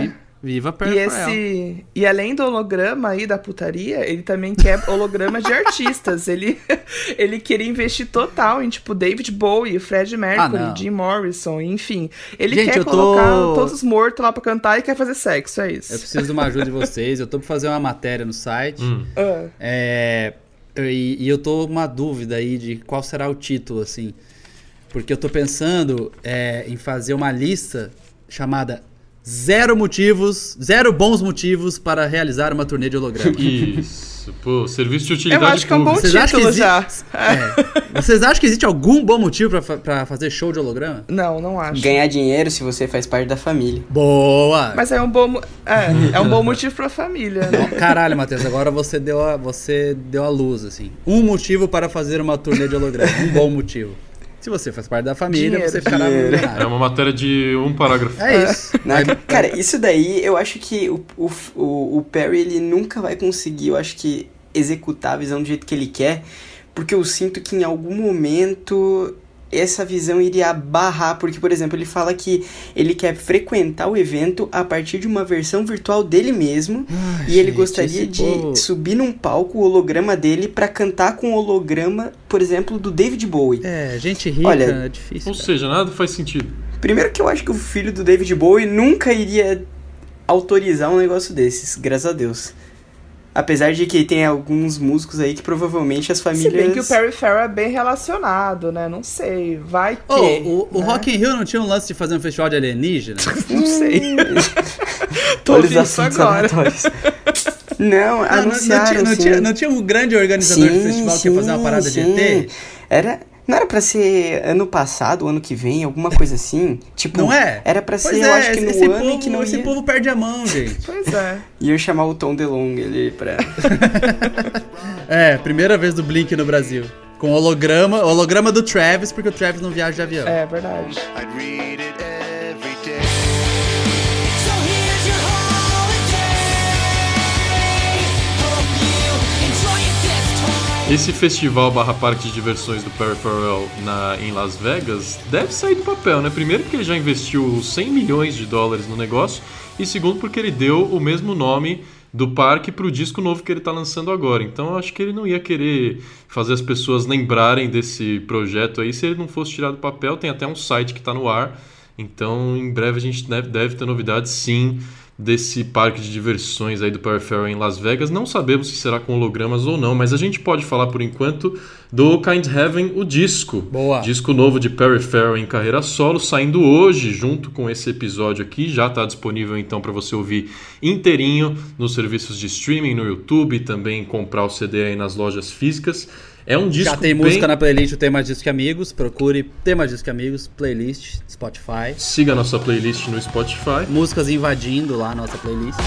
S2: Viva
S3: E,
S2: Perry
S3: esse, e além do holograma aí da putaria, ele também quer holograma de artistas. Ele, ele queria investir total em, tipo, David Bowie, Freddie Mercury,
S2: Ah, não.
S3: Jim Morrison, enfim. Ele
S2: Gente,
S3: quer
S2: eu tô-
S3: colocar todos os mortos lá pra cantar e quer fazer sexo, é isso.
S2: Eu preciso de uma ajuda de vocês. Eu tô pra fazer uma matéria no site.
S1: Hum.
S3: Ah,
S2: É, e, e eu tô com uma dúvida aí de qual será o título, assim. Porque eu tô pensando é, em fazer uma lista chamada Zero motivos, zero bons motivos para realizar uma turnê de holograma.
S1: Isso, pô, serviço de utilidade
S3: eu acho que é um bom
S1: pública.
S2: Vocês acham
S3: título
S2: que
S3: já.
S2: existe- É. Vocês acham que existe algum bom motivo pra, fa- pra fazer show de holograma?
S3: Não, não acho.
S4: Ganhar dinheiro se você faz parte da família.
S2: Boa!
S3: Mas é um bom, mo- é, é um bom motivo pra família, né?
S2: Caralho, Matheus, agora você deu, a, você deu a luz, assim. Um motivo para fazer uma turnê de holograma. Um bom motivo. Se você faz parte da família,
S3: Dinheiro,
S2: você ficará
S4: dinheiro.
S2: milionário.
S1: É uma matéria de um parágrafo.
S2: É isso.
S4: Não,
S2: Aí-
S4: cara, isso daí eu acho que o, o, o, o Perry ele nunca vai conseguir, eu acho que, executar a visão do jeito que ele quer, porque eu sinto que em algum momento essa visão iria barrar, porque, por exemplo, ele fala que ele quer frequentar o evento a partir de uma versão virtual dele mesmo,
S2: Ai,
S4: e ele
S2: gente,
S4: gostaria
S2: esse
S4: de
S2: povo-
S4: subir num palco o holograma dele pra cantar com o holograma, por exemplo, do David Bowie.
S2: É, gente rica
S4: Olha,
S2: é difícil.
S1: Ou
S2: cara.
S1: seja, nada faz sentido.
S4: Primeiro que eu acho que o filho do David Bowie nunca iria autorizar um negócio desses, graças a Deus. Apesar de que tem alguns músicos aí que provavelmente as
S3: Se
S4: famílias...
S3: bem que o Perry Farrell é bem relacionado, né? Não sei. Vai que.
S2: Ô, o, o
S3: né?
S2: Rock in Rio não tinha um lance de fazer um festival de alienígena?
S3: Não sei. Tô
S4: Olha os
S3: ouvindo isso
S4: assuntos
S3: agora.
S4: aleatórios. Não,
S2: Ah, não, não,
S4: anunciaram,
S2: tinha, não,
S4: sim.
S2: tinha, não tinha um grande organizador
S4: Sim,
S2: de festival que ia fazer uma
S4: sim,
S2: parada de
S4: sim.
S2: E T?
S4: Era... Não era pra ser ano passado, ano que vem, alguma coisa assim? Tipo,
S2: Não é?
S4: Era pra
S2: Pois
S4: ser,
S2: é,
S4: eu acho que no
S2: esse
S4: ano
S2: povo,
S4: em que não
S2: esse
S4: ia...
S2: povo perde a mão, gente.
S3: Pois é.
S4: Ia chamar o Tom DeLonge ali pra...
S2: É, primeira vez do Blink no Brasil. Com holograma, holograma do Travis, porque o Travis não viaja de avião.
S3: É verdade.
S5: I'd read it every day.
S6: So here's your holiday. Hope you enjoy it this time.
S1: Esse festival barra parque de diversões do Perry Farrell na, em Las Vegas deve sair do papel, né? Primeiro porque ele já investiu cem milhões de dólares no negócio, e segundo porque ele deu o mesmo nome do parque pro disco novo que ele tá lançando agora. Então eu acho que ele não ia querer fazer as pessoas lembrarem desse projeto aí se ele não fosse tirar do papel. Tem até um site que tá no ar, então em breve a gente deve, deve ter novidades sim desse parque de diversões aí do Perry Farrell em Las Vegas. Não sabemos se será com hologramas ou não, mas a gente pode falar por enquanto do Kind Heaven, o disco.
S2: Boa.
S1: Disco novo de Perry Farrell em carreira solo, saindo hoje junto com esse episódio aqui. Já está disponível então para você ouvir inteirinho nos serviços de streaming, no YouTube, e também comprar o C D aí nas lojas físicas. É um disco
S2: Já tem
S1: bem...
S2: música na playlist o Tema Disco que Amigos. Procure Tema Disco que Amigos, playlist, Spotify.
S1: Siga a nossa playlist no Spotify.
S2: Músicas invadindo lá a nossa playlist.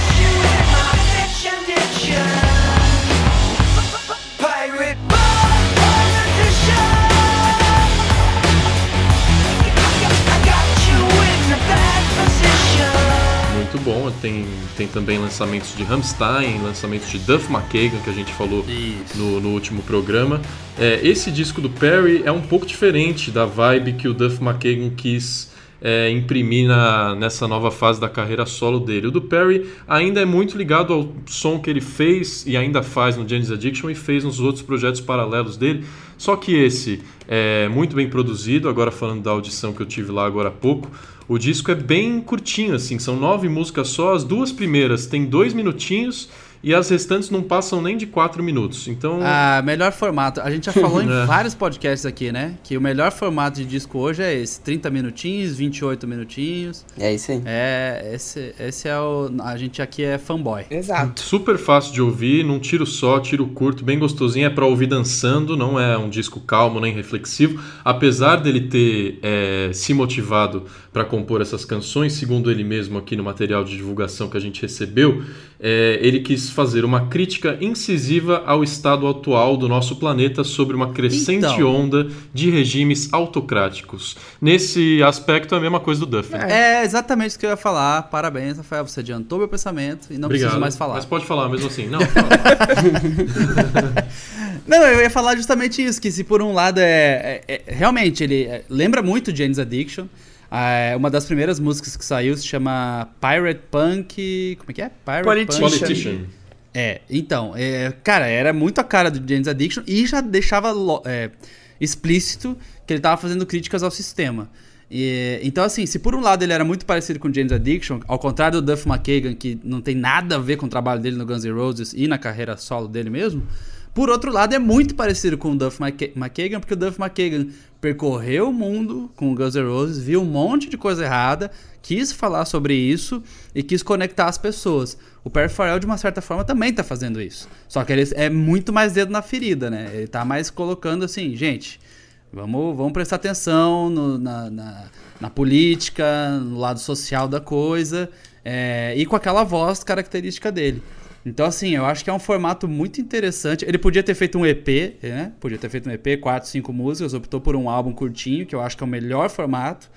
S5: Pirate politician. I got you in a bad position.
S1: Muito bom, tem, tem também lançamentos de Rammstein, lançamentos de Duff McKagan, que a gente falou
S2: Isso.
S1: no, no último programa. É, esse disco do Perry é um pouco diferente da vibe que o Duff McKagan quis é, imprimir na, nessa nova fase da carreira solo dele. O do Perry ainda é muito ligado ao som que ele fez e ainda faz no Jane's Addiction e fez nos outros projetos paralelos dele, só que esse é muito bem produzido. Agora falando da audição que eu tive lá agora há pouco, o disco é bem curtinho, assim, são nove músicas só, as duas primeiras tem dois minutinhos e as restantes não passam nem de quatro minutos. Então,
S2: Ah, melhor formato. A gente já falou em
S1: É.
S2: vários podcasts aqui, né? Que o melhor formato de disco hoje é esse. trinta minutinhos, vinte e oito minutinhos.
S4: É isso aí.
S2: É, esse, esse é o... A gente aqui é fanboy.
S3: Exato.
S1: super fácil de ouvir, num tiro só, tiro curto, bem gostosinho, é pra ouvir dançando, não é um disco calmo nem reflexivo, apesar dele ter é, se motivado para compor essas canções, segundo ele mesmo aqui no material de divulgação que a gente recebeu, é, ele quis fazer uma crítica incisiva ao estado atual do nosso planeta sobre uma crescente
S2: Então.
S1: onda de regimes autocráticos. Nesse aspecto é a mesma coisa do Duff. né?
S2: É exatamente isso que eu ia falar. Parabéns, Rafael. Você adiantou meu pensamento e não
S1: Obrigado.
S2: preciso mais falar.
S1: Mas pode falar mesmo assim. Não, fala.
S2: Não, eu ia falar justamente isso, que se por um lado é... é- é- realmente, ele é, lembra muito Jane's Addiction. Ah, uma das primeiras músicas que saiu se chama Pirate Punk... Como é que é? Pirate
S3: Politician.
S2: Punk.
S1: Politician.
S2: É, então, é, cara, era muito a cara do Jane's Addiction e já deixava lo- é, explícito que ele tava fazendo críticas ao sistema. E, então, assim, se por um lado ele era muito parecido com Jane's Addiction, ao contrário do Duff McKagan, que não tem nada a ver com o trabalho dele no Guns N' Roses e na carreira solo dele mesmo, por outro lado é muito parecido com o Duff McK- McKagan, porque o Duff McKagan percorreu o mundo com o Guns N' Roses, viu um monte de coisa errada, quis falar sobre isso e quis conectar as pessoas. O Perry Farrell, de uma certa forma, também tá fazendo isso. Só que ele é muito mais dedo na ferida, né? Ele tá mais colocando assim, gente, vamos, vamos prestar atenção no, na, na, na política, no lado social da coisa, é, e com aquela voz característica dele. Então, assim, eu acho que é um formato muito interessante. Ele podia ter feito um E P, né? Podia ter feito um E P, quatro, cinco músicas, optou por um álbum curtinho, que eu acho que é o melhor formato.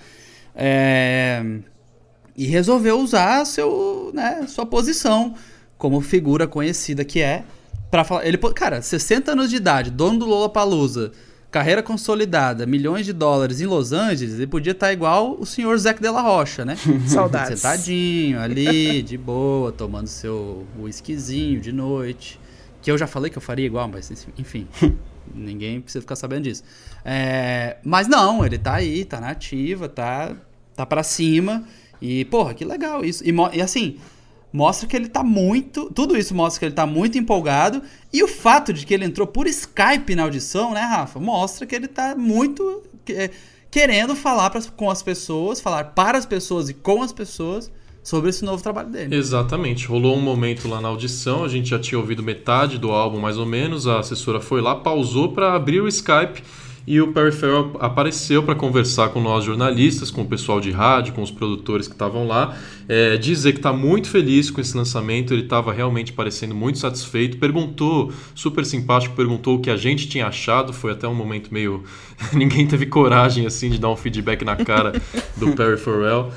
S2: É... E resolveu usar seu, né, sua posição como figura conhecida que é para falar. Ele, cara, sessenta anos de idade, dono do Lollapalooza, carreira consolidada, milhões de dólares em Los Angeles, ele podia estar igual o senhor Zac de la Rocha, né?
S3: Saudades.
S2: Sentadinho ali, de boa, tomando seu whiskyzinho de noite. Que eu já falei que eu faria igual, mas enfim, ninguém precisa ficar sabendo disso. É, mas não, ele tá aí, tá na ativa, tá, tá pra cima. E, porra, que legal isso. E, e assim, mostra que ele tá muito... Tudo isso mostra que ele tá muito empolgado. E o fato de que ele entrou por Skype na audição, né, Rafa? Mostra que ele tá muito é, querendo falar pra, com as pessoas, falar para as pessoas e com as pessoas sobre esse novo trabalho dele.
S1: Exatamente. Rolou um momento lá na audição, a gente já tinha ouvido metade do álbum, mais ou menos. A assessora foi lá, pausou pra abrir o Skype. E o Perry Farrell apareceu para conversar com nós jornalistas, com o pessoal de rádio, com os produtores que estavam lá, é, dizer que está muito feliz com esse lançamento, ele estava realmente parecendo muito satisfeito, perguntou, super simpático, perguntou o que a gente tinha achado, foi até um momento meio... ninguém teve coragem assim de dar um feedback na cara do Perry Farrell,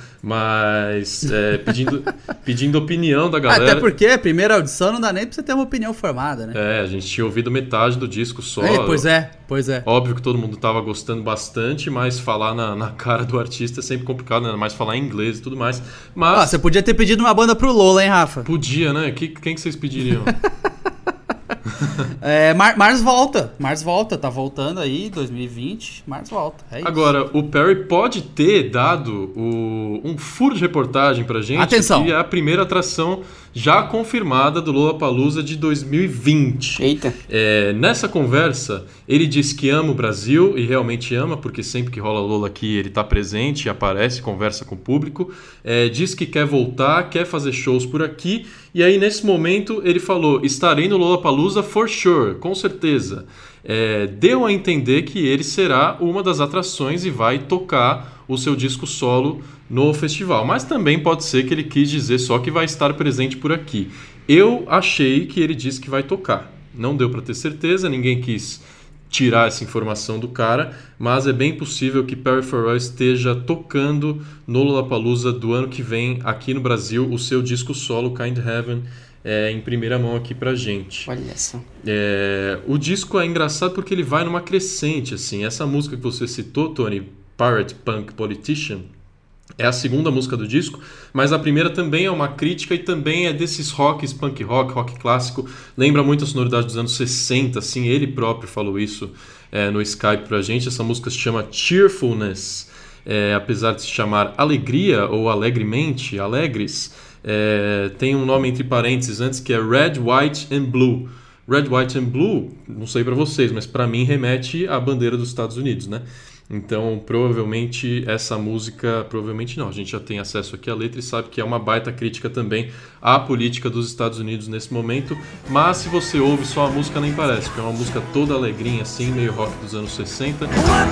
S1: mas é, pedindo, pedindo opinião da galera.
S2: Até porque a primeira audição não dá nem pra você ter uma opinião formada, né?
S1: É, a gente tinha ouvido metade do disco só.
S2: É, pois é, pois é.
S1: Óbvio que todo mundo tava gostando bastante, mas falar na, na cara do artista é sempre complicado, né? Mais falar em inglês e tudo mais. Mas
S2: Ah, você podia ter pedido uma banda pro Lola, hein, Rafa?
S1: podia, né? Que, quem que vocês pediriam?
S2: É, Mar- Mars volta. Mars volta, tá voltando aí, dois mil e vinte. Mars volta. É isso.
S1: Agora, o Perry pode ter dado o- um furo de reportagem pra gente.
S2: Atenção.
S1: Que é a primeira atração já confirmada do Lollapalooza de dois mil e vinte.
S4: Eita.
S1: É, nessa conversa, ele diz que ama o Brasil, e realmente ama, porque sempre que rola Lola aqui ele está presente, aparece, conversa com o público. É, diz que quer voltar, quer fazer shows por aqui. E aí, nesse momento, ele falou: estarei no Lollapalooza for sure, com certeza. É, deu a entender que ele será uma das atrações e vai tocar o seu disco solo no festival. Mas também pode ser que ele quis dizer só que vai estar presente por aqui. Eu achei que ele disse que vai tocar. Não deu para ter certeza, ninguém quis tirar essa informação do cara, mas é bem possível que Perry Farrell esteja tocando no Lollapalooza do ano que vem aqui no Brasil o seu disco solo Kind Heaven, é, em primeira mão aqui pra gente.
S4: Olha só.
S1: É, o disco é engraçado porque ele vai numa crescente, assim. Essa música que você citou, Tony, Pirate Punk Politician, é a segunda música do disco, mas a primeira também é uma crítica e também é desses rocks, punk rock, rock clássico. Lembra muito a sonoridade dos anos sessenta, assim, ele próprio falou isso é, no Skype pra gente. Essa música se chama Cheerfulness, é, apesar de se chamar Alegria ou Alegremente, Alegres, é, tem um nome entre parênteses antes que é Red, White and Blue. Red, White and Blue, não sei pra vocês, mas pra mim remete à bandeira dos Estados Unidos, né? Então, provavelmente, essa música... Provavelmente não, a gente já tem acesso aqui à letra e sabe que é uma baita crítica também à política dos Estados Unidos nesse momento. Mas se você ouve só a música, nem parece, porque é uma música toda alegrinha, assim, meio rock dos anos sessenta.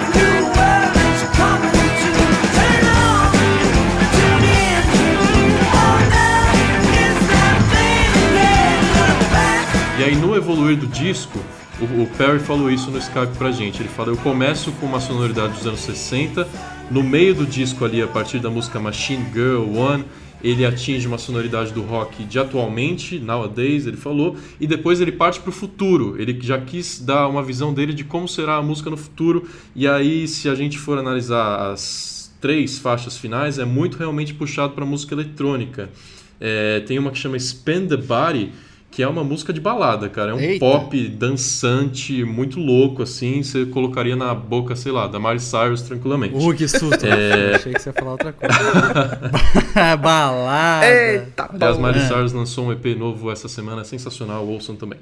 S1: E aí, no evoluir do disco, o, o Perry falou isso no Skype pra gente. Ele falou: eu começo com uma sonoridade dos anos sessenta, no meio do disco ali, a partir da música Machine Girl One, ele atinge uma sonoridade do rock de atualmente, nowadays, ele falou, e depois ele parte pro futuro. Ele já quis dar uma visão dele de como será a música no futuro, e aí, se a gente for analisar as três faixas finais é muito realmente puxado para música eletrônica. É, tem uma que chama Spend the Body, que é uma música de balada, cara. É um
S2: Eita.
S1: pop dançante, muito louco, assim. Você colocaria na boca, sei lá, da Miley Cyrus tranquilamente.
S2: Ui, que susto.
S1: É.
S2: Achei que você ia falar outra coisa. Balada.
S3: Eita,
S1: Aliás,
S3: porra.
S1: Miley Cyrus lançou um E P novo essa semana, é sensacional, ouçam também.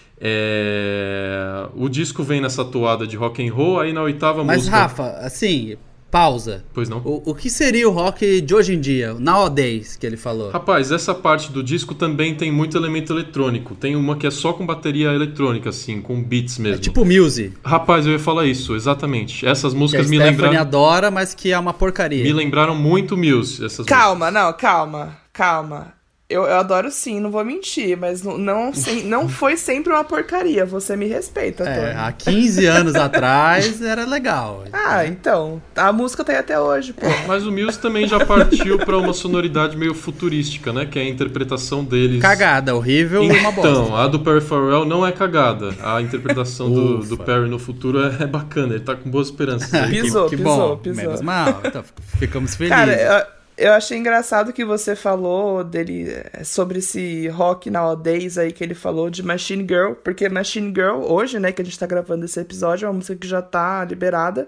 S1: É, o disco vem nessa toada de rock and roll, aí na oitava
S2: Mas,
S1: música...
S2: Rafa, assim, pausa.
S1: Pois não?
S2: O, o que seria o rock de hoje em dia? O nowadays, que ele falou.
S1: Rapaz, essa parte do disco também tem muito elemento eletrônico. Tem uma que é só com bateria eletrônica, assim, com beats mesmo.
S2: É tipo Muse.
S1: Rapaz, eu ia falar isso, exatamente. Essas
S2: Que a
S1: músicas me
S2: Stephanie
S1: lembraram,
S2: adora, mas que é uma porcaria.
S1: me lembraram muito Muse. Essas
S3: Calma, não, calma, calma. Eu, eu adoro sim, não vou mentir, mas não, não, sem- não foi sempre uma porcaria. Você me respeita,
S2: É,
S3: Tony.
S2: há quinze anos atrás era legal.
S3: Ah, então. A música tá aí até hoje, pô.
S1: Mas o Muse também já partiu para uma sonoridade meio futurística, né? Que é a interpretação deles.
S2: Cagada, horrível e uma bosta.
S1: Então, a do Perry Farrell não é cagada. A interpretação do,
S2: Ufa.
S1: do Perry no futuro é, é bacana. Ele tá com boas esperanças. aí.
S3: Pisou,
S2: que
S3: pisou,
S2: bom,
S3: pisou.
S2: menos mal. Então, ficamos felizes.
S3: Cara, eu, eu achei engraçado que você falou dele eh, sobre esse rock nowadays aí que ele falou de Machine Girl, porque Machine Girl, hoje, né, que a gente tá gravando esse episódio, é uma música que já tá liberada.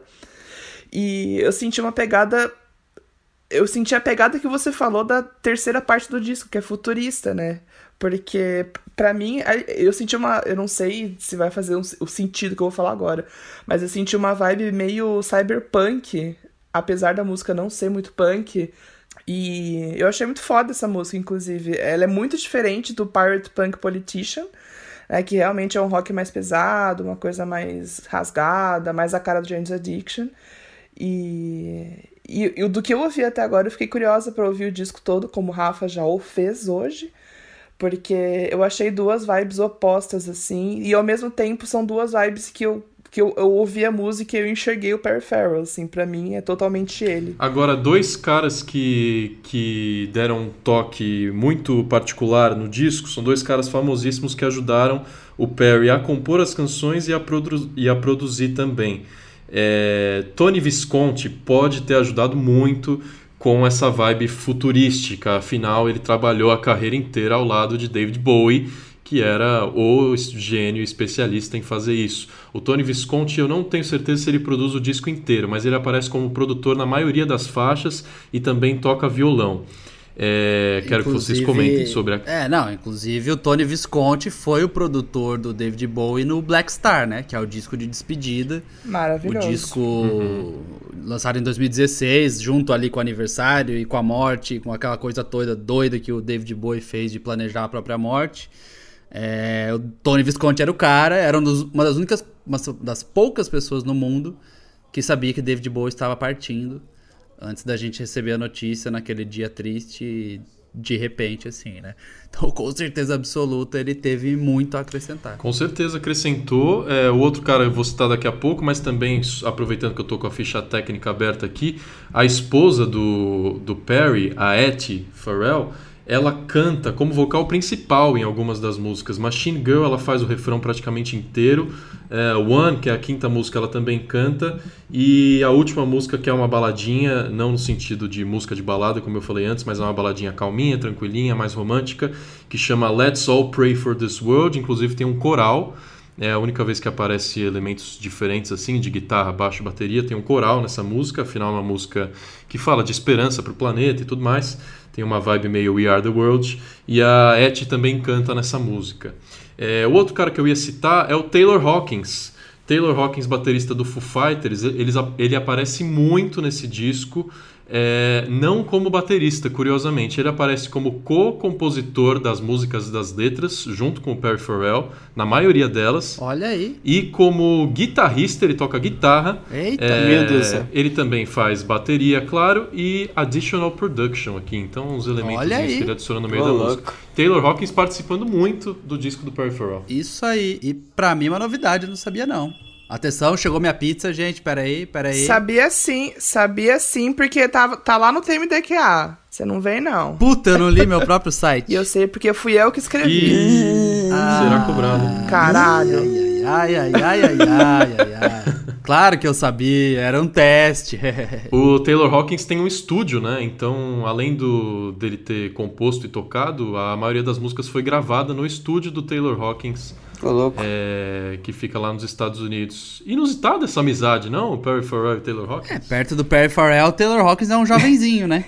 S3: E eu senti uma pegada. Eu senti a pegada que você falou da terceira parte do disco, que é futurista, né? Porque, pra mim, aí eu senti uma. Eu não sei se vai fazer um- o sentido que eu vou falar agora, mas eu senti uma vibe meio cyberpunk, apesar da música não ser muito punk. E eu achei muito foda essa música, inclusive. Ela é muito diferente do Pirate Punk Politician, né, que realmente é um rock mais pesado, uma coisa mais rasgada, mais a cara do James Addiction. E, e, e do que eu ouvi até agora, eu fiquei curiosa pra ouvir o disco todo, como o Rafa já o fez hoje, porque eu achei duas vibes opostas, assim, e ao mesmo tempo são duas vibes que eu, que eu, eu ouvi a música e eu enxerguei o Perry Farrell, assim, pra mim é totalmente ele.
S1: Agora, dois caras que, que deram um toque muito particular no disco são dois caras famosíssimos que ajudaram o Perry a compor as canções e a, produ- e a produzir também. É, Tony Visconti pode ter ajudado muito com essa vibe futurística, afinal ele trabalhou a carreira inteira ao lado de David Bowie, que era o gênio especialista em fazer isso. O Tony Visconti, eu não tenho certeza se ele produz o disco inteiro, mas ele aparece como produtor na maioria das faixas e também toca violão. É, quero que vocês
S2: Inclusive-
S1: comentem sobre a...
S2: É, não, inclusive o Tony Visconti foi o produtor do David Bowie no Black Star, né? Que é o disco de despedida.
S3: Maravilhoso.
S2: O disco lançado em dois mil e dezesseis, junto ali com o aniversário e com a morte, com aquela coisa toda doida que o David Bowie fez de planejar a própria morte. É, o Tony Visconti era o cara, era um dos- uma das únicas, uma das poucas pessoas no mundo que sabia que David Bowie estava partindo antes da gente receber a notícia naquele dia triste, de repente, assim, né? Então, com certeza absoluta, ele teve muito a acrescentar.
S1: Com certeza acrescentou. É, o outro cara eu vou citar daqui a pouco, mas também, aproveitando que eu tô com a ficha técnica aberta aqui, a esposa do, do Perry, a Etty Farrell, ela canta como vocal principal em algumas das músicas. Machine Girl, ela faz o refrão praticamente inteiro. É, One, que é a quinta música, ela também canta. E a última música, que é uma baladinha, não no sentido de música de balada, como eu falei antes, mas é uma baladinha calminha, tranquilinha, mais romântica, que chama Let's All Pray for This World. Inclusive tem um coral. É a única vez que aparece elementos diferentes assim, de guitarra, baixo, bateria. Tem um coral nessa música, afinal é uma música que fala de esperança para o planeta e tudo mais. Tem uma vibe meio We Are The World. E a Etty também canta nessa música. É, o outro cara que eu ia citar é o Taylor Hawkins. Taylor Hawkins, baterista do Foo Fighters, eles, ele aparece muito nesse disco. É, não como baterista, curiosamente. Ele aparece como co-compositor das músicas e das letras, junto com o Perry Farrell, na maioria delas.
S2: Olha aí.
S1: E como guitarrista, ele toca guitarra.
S2: Eita.
S1: É,
S4: Meu Deus do céu.
S1: Ele também faz bateria, claro, e additional production aqui. Então, uns elementos
S2: Olha aí.
S1: que ele adiciona no meio
S4: Ô,
S1: da
S4: louco.
S1: música. Taylor Hawkins participando muito do disco do Perry Farrell.
S2: Isso aí. E pra mim é uma novidade, eu não sabia não. Atenção, chegou minha pizza, gente. Pera aí, pera aí.
S3: Sabia sim, sabia sim, porque tá, tá lá no T M D Q A. Você não vem, não.
S2: Puta, eu não li meu próprio site.
S3: E eu sei porque fui eu que escrevi.
S1: E
S2: Ah.
S1: será cobrado.
S3: Caralho.
S2: Ai, ai, Ai, ai, ai, ai, ai, ai, ai. Claro que eu sabia, era um teste.
S1: O Taylor Hawkins tem um estúdio, né? Então, além do, dele ter composto e tocado, a maioria das músicas foi gravada no estúdio do Taylor Hawkins.
S4: Ô, louco.
S1: É, que fica lá nos Estados Unidos. Inusitada essa amizade, não? O Perry Farrell e Taylor Hawkins?
S2: É, perto do Perry Farrell, o Taylor Hawkins é um jovenzinho, né?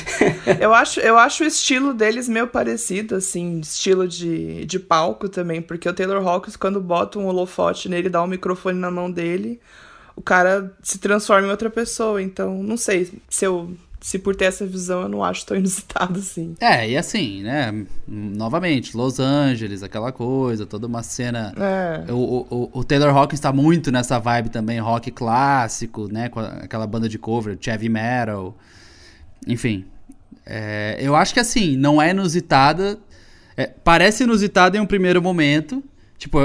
S3: Eu acho, eu acho o estilo deles meio parecido, assim, estilo de, de palco também, porque o Taylor Hawkins, quando bota um holofote nele, dá um microfone na mão dele, o cara se transforma em outra pessoa. Então, não sei se eu... Se por ter essa visão, eu não acho tão inusitado assim.
S2: É, e assim, né? Novamente, Los Angeles, aquela coisa, toda uma cena.
S3: É.
S2: O, o, o Taylor Hawkins tá muito nessa vibe também, rock clássico, né? Com aquela banda de cover, heavy metal. Enfim. É, eu acho que assim, não é inusitada. É, parece inusitada em um primeiro momento. Tipo,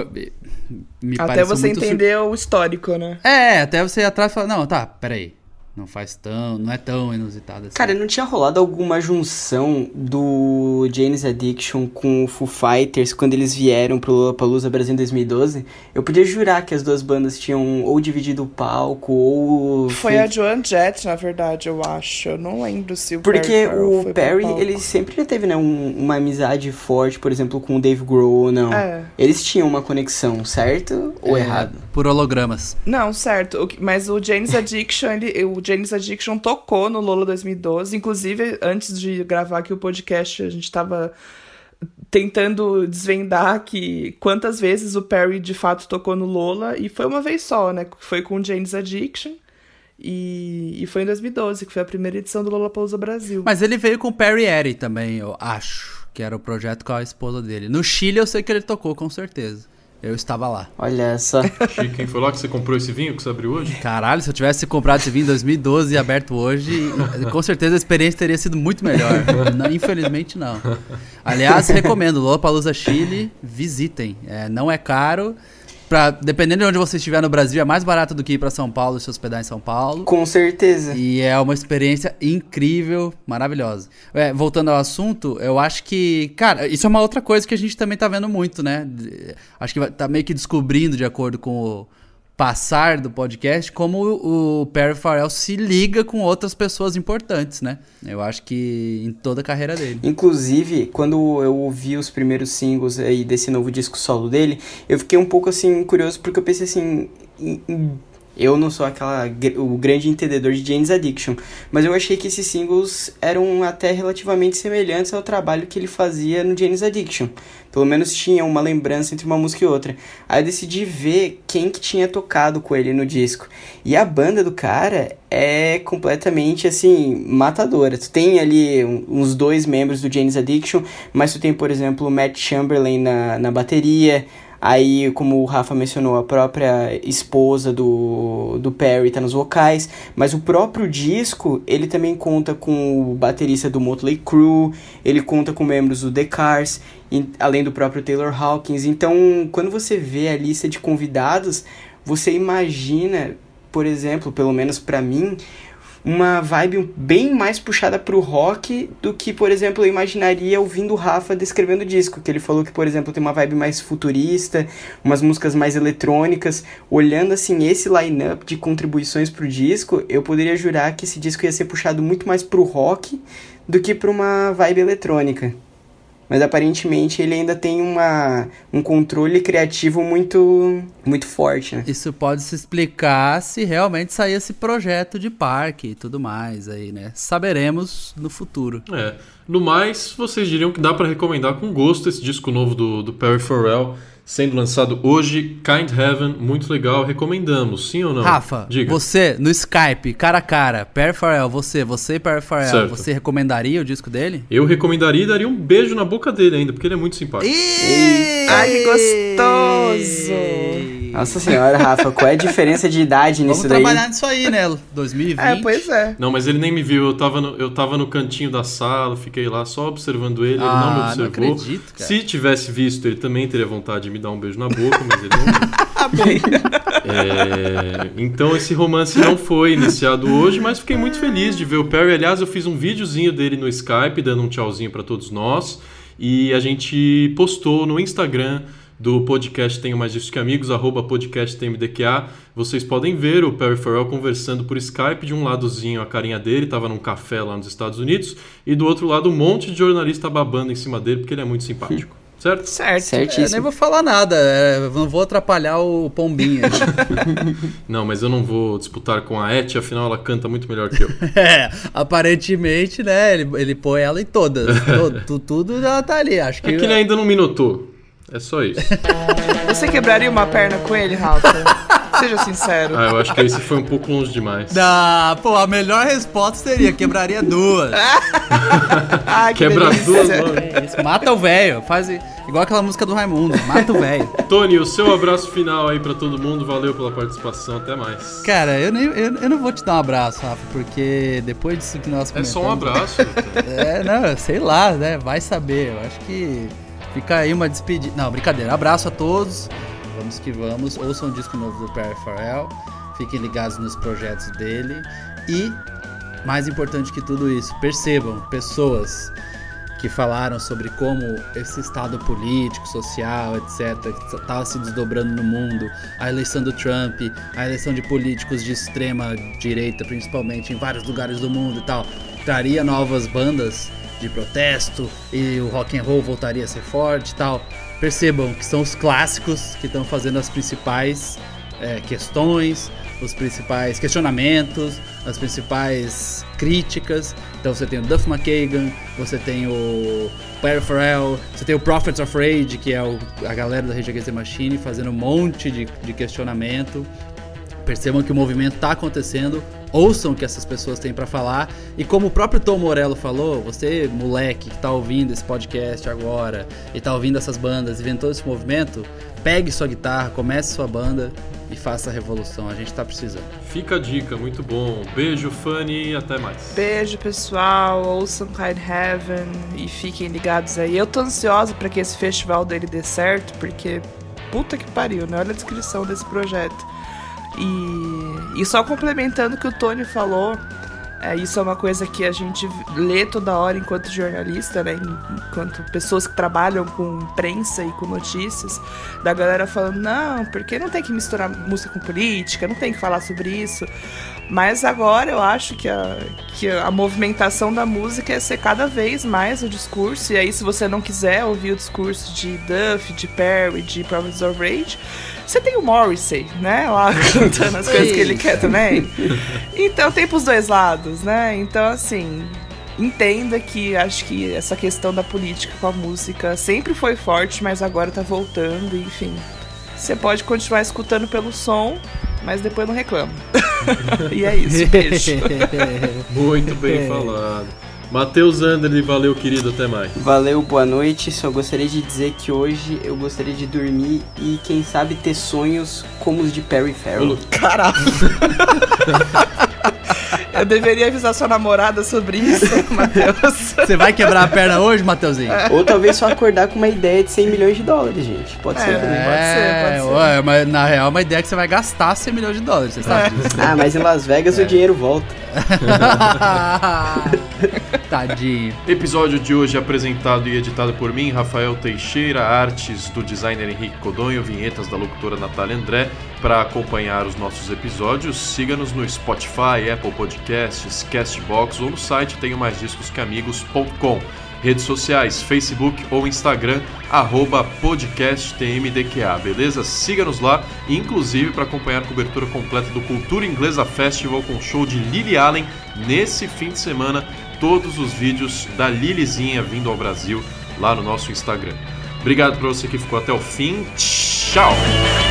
S2: me
S3: Até você
S2: muito
S3: entender sur... o histórico, né?
S2: É, até você ir atrás e falar, não, tá, peraí. Não faz tão... Não é tão inusitado assim.
S4: Cara, não tinha rolado alguma junção do Jane's Addiction com o Foo Fighters quando eles vieram pro Lollapalooza Brasil em dois mil e doze? Eu podia jurar que as duas bandas tinham ou dividido o palco ou...
S3: Foi feito... a Joan Jett, na verdade, eu acho. Eu não lembro se o
S4: Porque
S3: Perry
S4: o Perry, ele sempre já teve, né, um, uma amizade forte, por exemplo, com o Dave Grohl ou não.
S3: É.
S4: Eles tinham uma conexão, certo? Ou
S2: é,
S4: errado?
S2: Por hologramas.
S3: Não, certo. O, mas o Jane's Addiction, ele... O Jane's Addiction tocou no Lola dois mil e doze. Inclusive, antes de gravar aqui o podcast, a gente tava tentando desvendar que quantas vezes o Perry de fato tocou no Lola. E foi uma vez só, né? Foi com o Jane's Addiction. E, e foi em dois mil e doze, que foi a primeira edição do Lollapalooza Brasil.
S2: Mas ele veio com o Perry Eddy também, eu acho. Que era o projeto com a esposa dele. No Chile eu sei que ele tocou, com certeza. Eu estava lá.
S4: Olha só.
S1: Chico, quem foi lá que você comprou esse vinho que você abriu hoje?
S2: Caralho, se eu tivesse comprado esse vinho em dois mil e doze e aberto hoje, com certeza a experiência teria sido muito melhor. Não, infelizmente não. Aliás, recomendo, Lollapalooza Chile, visitem. É, não é caro. Pra, dependendo de onde você estiver no Brasil, é mais barato do que ir pra São Paulo e se hospedar em São Paulo.
S4: Com certeza.
S2: E é uma experiência incrível, maravilhosa. É, voltando ao assunto, eu acho que... Cara, isso é uma outra coisa que a gente também tá vendo muito, né? Acho que tá meio que descobrindo, de acordo com o passar do podcast, como o Perry Farrell se liga com outras pessoas importantes, né? Eu acho que em toda a carreira dele.
S4: Inclusive, quando eu ouvi os primeiros singles aí desse novo disco solo dele, eu fiquei um pouco assim curioso, porque eu pensei assim... Em, em, eu não sou aquela, o grande entendedor de Jane's Addiction, mas eu achei que esses singles eram até relativamente semelhantes ao trabalho que ele fazia no Jane's Addiction. Pelo menos tinha uma lembrança entre uma música e outra. Aí eu decidi ver quem que tinha tocado com ele no disco. E a banda do cara é completamente, assim, matadora. Tu tem ali uns dois membros do Jane's Addiction, mas tu tem, por exemplo, o Matt Chamberlain na, na bateria. Aí, como o Rafa mencionou, a própria esposa do, do Perry tá nos vocais. Mas o próprio disco, ele também conta com o baterista do Motley Crue. Ele conta com membros do The Cars, além do próprio Taylor Hawkins. Então, quando você vê a lista de convidados, você imagina, por exemplo, pelo menos pra mim, uma vibe bem mais puxada pro rock do que, por exemplo, eu imaginaria ouvindo o Rafa descrevendo o disco, que ele falou que, por exemplo, tem uma vibe mais futurista, umas músicas mais eletrônicas. Olhando, assim, esse line-up de contribuições pro disco, eu poderia jurar que esse disco ia ser puxado muito mais pro rock do que pra uma vibe eletrônica. Mas aparentemente ele ainda tem uma, um controle criativo muito, muito forte, né?
S2: Isso pode se explicar se realmente sair esse projeto de parque e tudo mais aí, né? Saberemos no futuro.
S1: É. No mais, vocês diriam que dá pra recomendar com gosto esse disco novo do, do Perry Farrell, sendo lançado hoje, Kind Heaven, muito legal, recomendamos, sim ou não?
S2: Rafa,
S1: diga.
S2: Você, no Skype, cara a cara, Perry Farrell, você, você e Perry Farrell,
S1: certo.
S2: Você recomendaria o disco dele?
S1: Eu recomendaria e daria um beijo na boca dele ainda, porque ele é muito simpático.
S2: Eita.
S3: Ai, que gostoso!
S4: Nossa senhora, Rafa, qual é a diferença de idade nisso
S2: Vamos
S4: daí?
S2: Vamos trabalhar nisso aí, né? dois mil e vinte.
S3: É, pois é.
S1: Não, mas ele nem me viu, eu tava no, eu tava no cantinho da sala, fiquei lá só observando ele, ele
S2: ah,
S1: não me observou.
S2: Não acredito, cara.
S1: Se tivesse visto, ele também teria vontade de me dar um beijo na boca, mas ele não viu. É, então esse romance não foi iniciado hoje, mas fiquei muito feliz de ver o Perry. Aliás, eu fiz um videozinho dele no Skype, dando um tchauzinho pra todos nós, e a gente postou no Instagram do podcast Tenho Mais Disso Que Amigos, arroba podcast T M D Q A. Vocês podem ver o Perry Farrell conversando por Skype. De um ladozinho a carinha dele, estava num café lá nos Estados Unidos, e do outro lado um monte de jornalista babando em cima dele, porque ele é muito simpático. Certo?
S3: Certo.
S4: Certíssimo.
S2: É, nem vou falar nada, é, não vou atrapalhar o Pombinha.
S1: Não, mas eu não vou disputar com a Etty, afinal ela canta muito melhor que eu.
S2: É, aparentemente, né, ele, ele põe ela em todas. Todo, tu- tudo ela tá ali, acho que...
S1: É que ele ainda não me notou. É só isso.
S3: Você quebraria uma perna com ele, Rafa? Seja sincero.
S1: Ah, eu acho que esse foi um pouco longe demais.
S2: Ah, pô, a melhor resposta seria quebraria duas.
S3: Ai, que
S1: Quebra as
S3: delícia.
S1: duas, mano.
S2: É isso, mata o velho, faz i- igual aquela música do Raimundo, mata o velho.
S1: Tony, o seu abraço final aí pra todo mundo. Valeu pela participação. Até mais.
S2: Cara, eu, nem, eu, eu não vou te dar um abraço, Rafa, porque depois disso que nós
S1: É só um
S2: comentamos-
S1: abraço.
S2: É, não, sei lá, né? Vai saber. Eu acho que fica aí uma despedida. Não, brincadeira. Abraço a todos. Vamos que vamos. Ouçam o disco novo do Perry Farrell. Fiquem ligados nos projetos dele. E, mais importante que tudo isso, percebam pessoas que falaram sobre como esse estado político, social, etcétera, que estava se desdobrando no mundo, a eleição do Trump, a eleição de políticos de extrema direita, principalmente em vários lugares do mundo e tal, traria novas bandas de protesto e o rock and roll voltaria a ser forte e tal. Percebam que são os clássicos que estão fazendo as principais é, questões, os principais questionamentos, as principais críticas. Então você tem o Duff McKagan, você tem o Perry Farrell, você tem o Prophets of Rage, que é o, a galera da Rage Against the Machine fazendo um monte de, de questionamento. Percebam que o movimento está acontecendo, ouçam o que essas pessoas têm para falar. E como o próprio Tom Morello falou, você, moleque, que tá ouvindo esse podcast agora e tá ouvindo essas bandas e vendo todo esse movimento, pegue sua guitarra, comece sua banda e faça a revolução. A gente tá precisando.
S1: Fica a dica, muito bom. Beijo, Fanny, e até mais.
S3: Beijo, pessoal. Ouçam Kind Heaven e fiquem ligados aí. Eu tô ansiosa pra que esse festival dele dê certo, porque puta que pariu, né? Olha a descrição desse projeto. E, e só complementando o que o Tony falou, é, isso é uma coisa que a gente lê toda hora enquanto jornalista, né? Enquanto pessoas que trabalham com imprensa e com notícias, da galera falando, não, porque não tem que misturar música com política, não tem que falar sobre isso. Mas agora eu acho que a, que a movimentação da música é ser cada vez mais o discurso. E aí, se você não quiser ouvir o discurso de Duff, de Perry, de Prophets of Rage, você tem o Morrissey, né? Lá cantando as coisas que ele quer também. Então tem pros dois lados, né? Então, assim, entenda que acho que essa questão da política com a música sempre foi forte, mas agora tá voltando, e, enfim. Você pode continuar escutando pelo som, mas depois não reclama. E é isso, beijo.
S1: Muito bem falado. Matheus Anderle, valeu, querido, até mais.
S4: Valeu, boa noite. Só gostaria de dizer que hoje eu gostaria de dormir e, quem sabe, ter sonhos como os de Perry Farrell.
S3: Caralho. Eu deveria avisar sua namorada sobre isso, Matheus.
S2: Você vai quebrar a perna hoje, Mateuzinho?
S4: Ou talvez só acordar com uma ideia de cem milhões de dólares, gente. Pode ser
S3: É.
S4: também.
S3: Pode ser, pode ser.
S2: Ué, mas na real é uma ideia que você vai gastar cem milhões de dólares, você sabe disso.
S4: Ah, mas em Las Vegas o dinheiro volta.
S2: Tadinho.
S1: Episódio de hoje apresentado e editado por mim, Rafael Teixeira, artes do designer Henrique Codonho, vinhetas da locutora Natália André. Para acompanhar os nossos episódios, siga-nos no Spotify, Apple Podcasts, Castbox ou no site tenho mais discos que amigos ponto com. Redes sociais, Facebook ou Instagram, arroba podcasttmdqa, beleza? Siga-nos lá, inclusive para acompanhar a cobertura completa do Cultura Inglesa Festival com show de Lily Allen nesse fim de semana. Todos os vídeos da Lilizinha vindo ao Brasil lá no nosso Instagram. Obrigado para você que ficou até o fim. Tchau!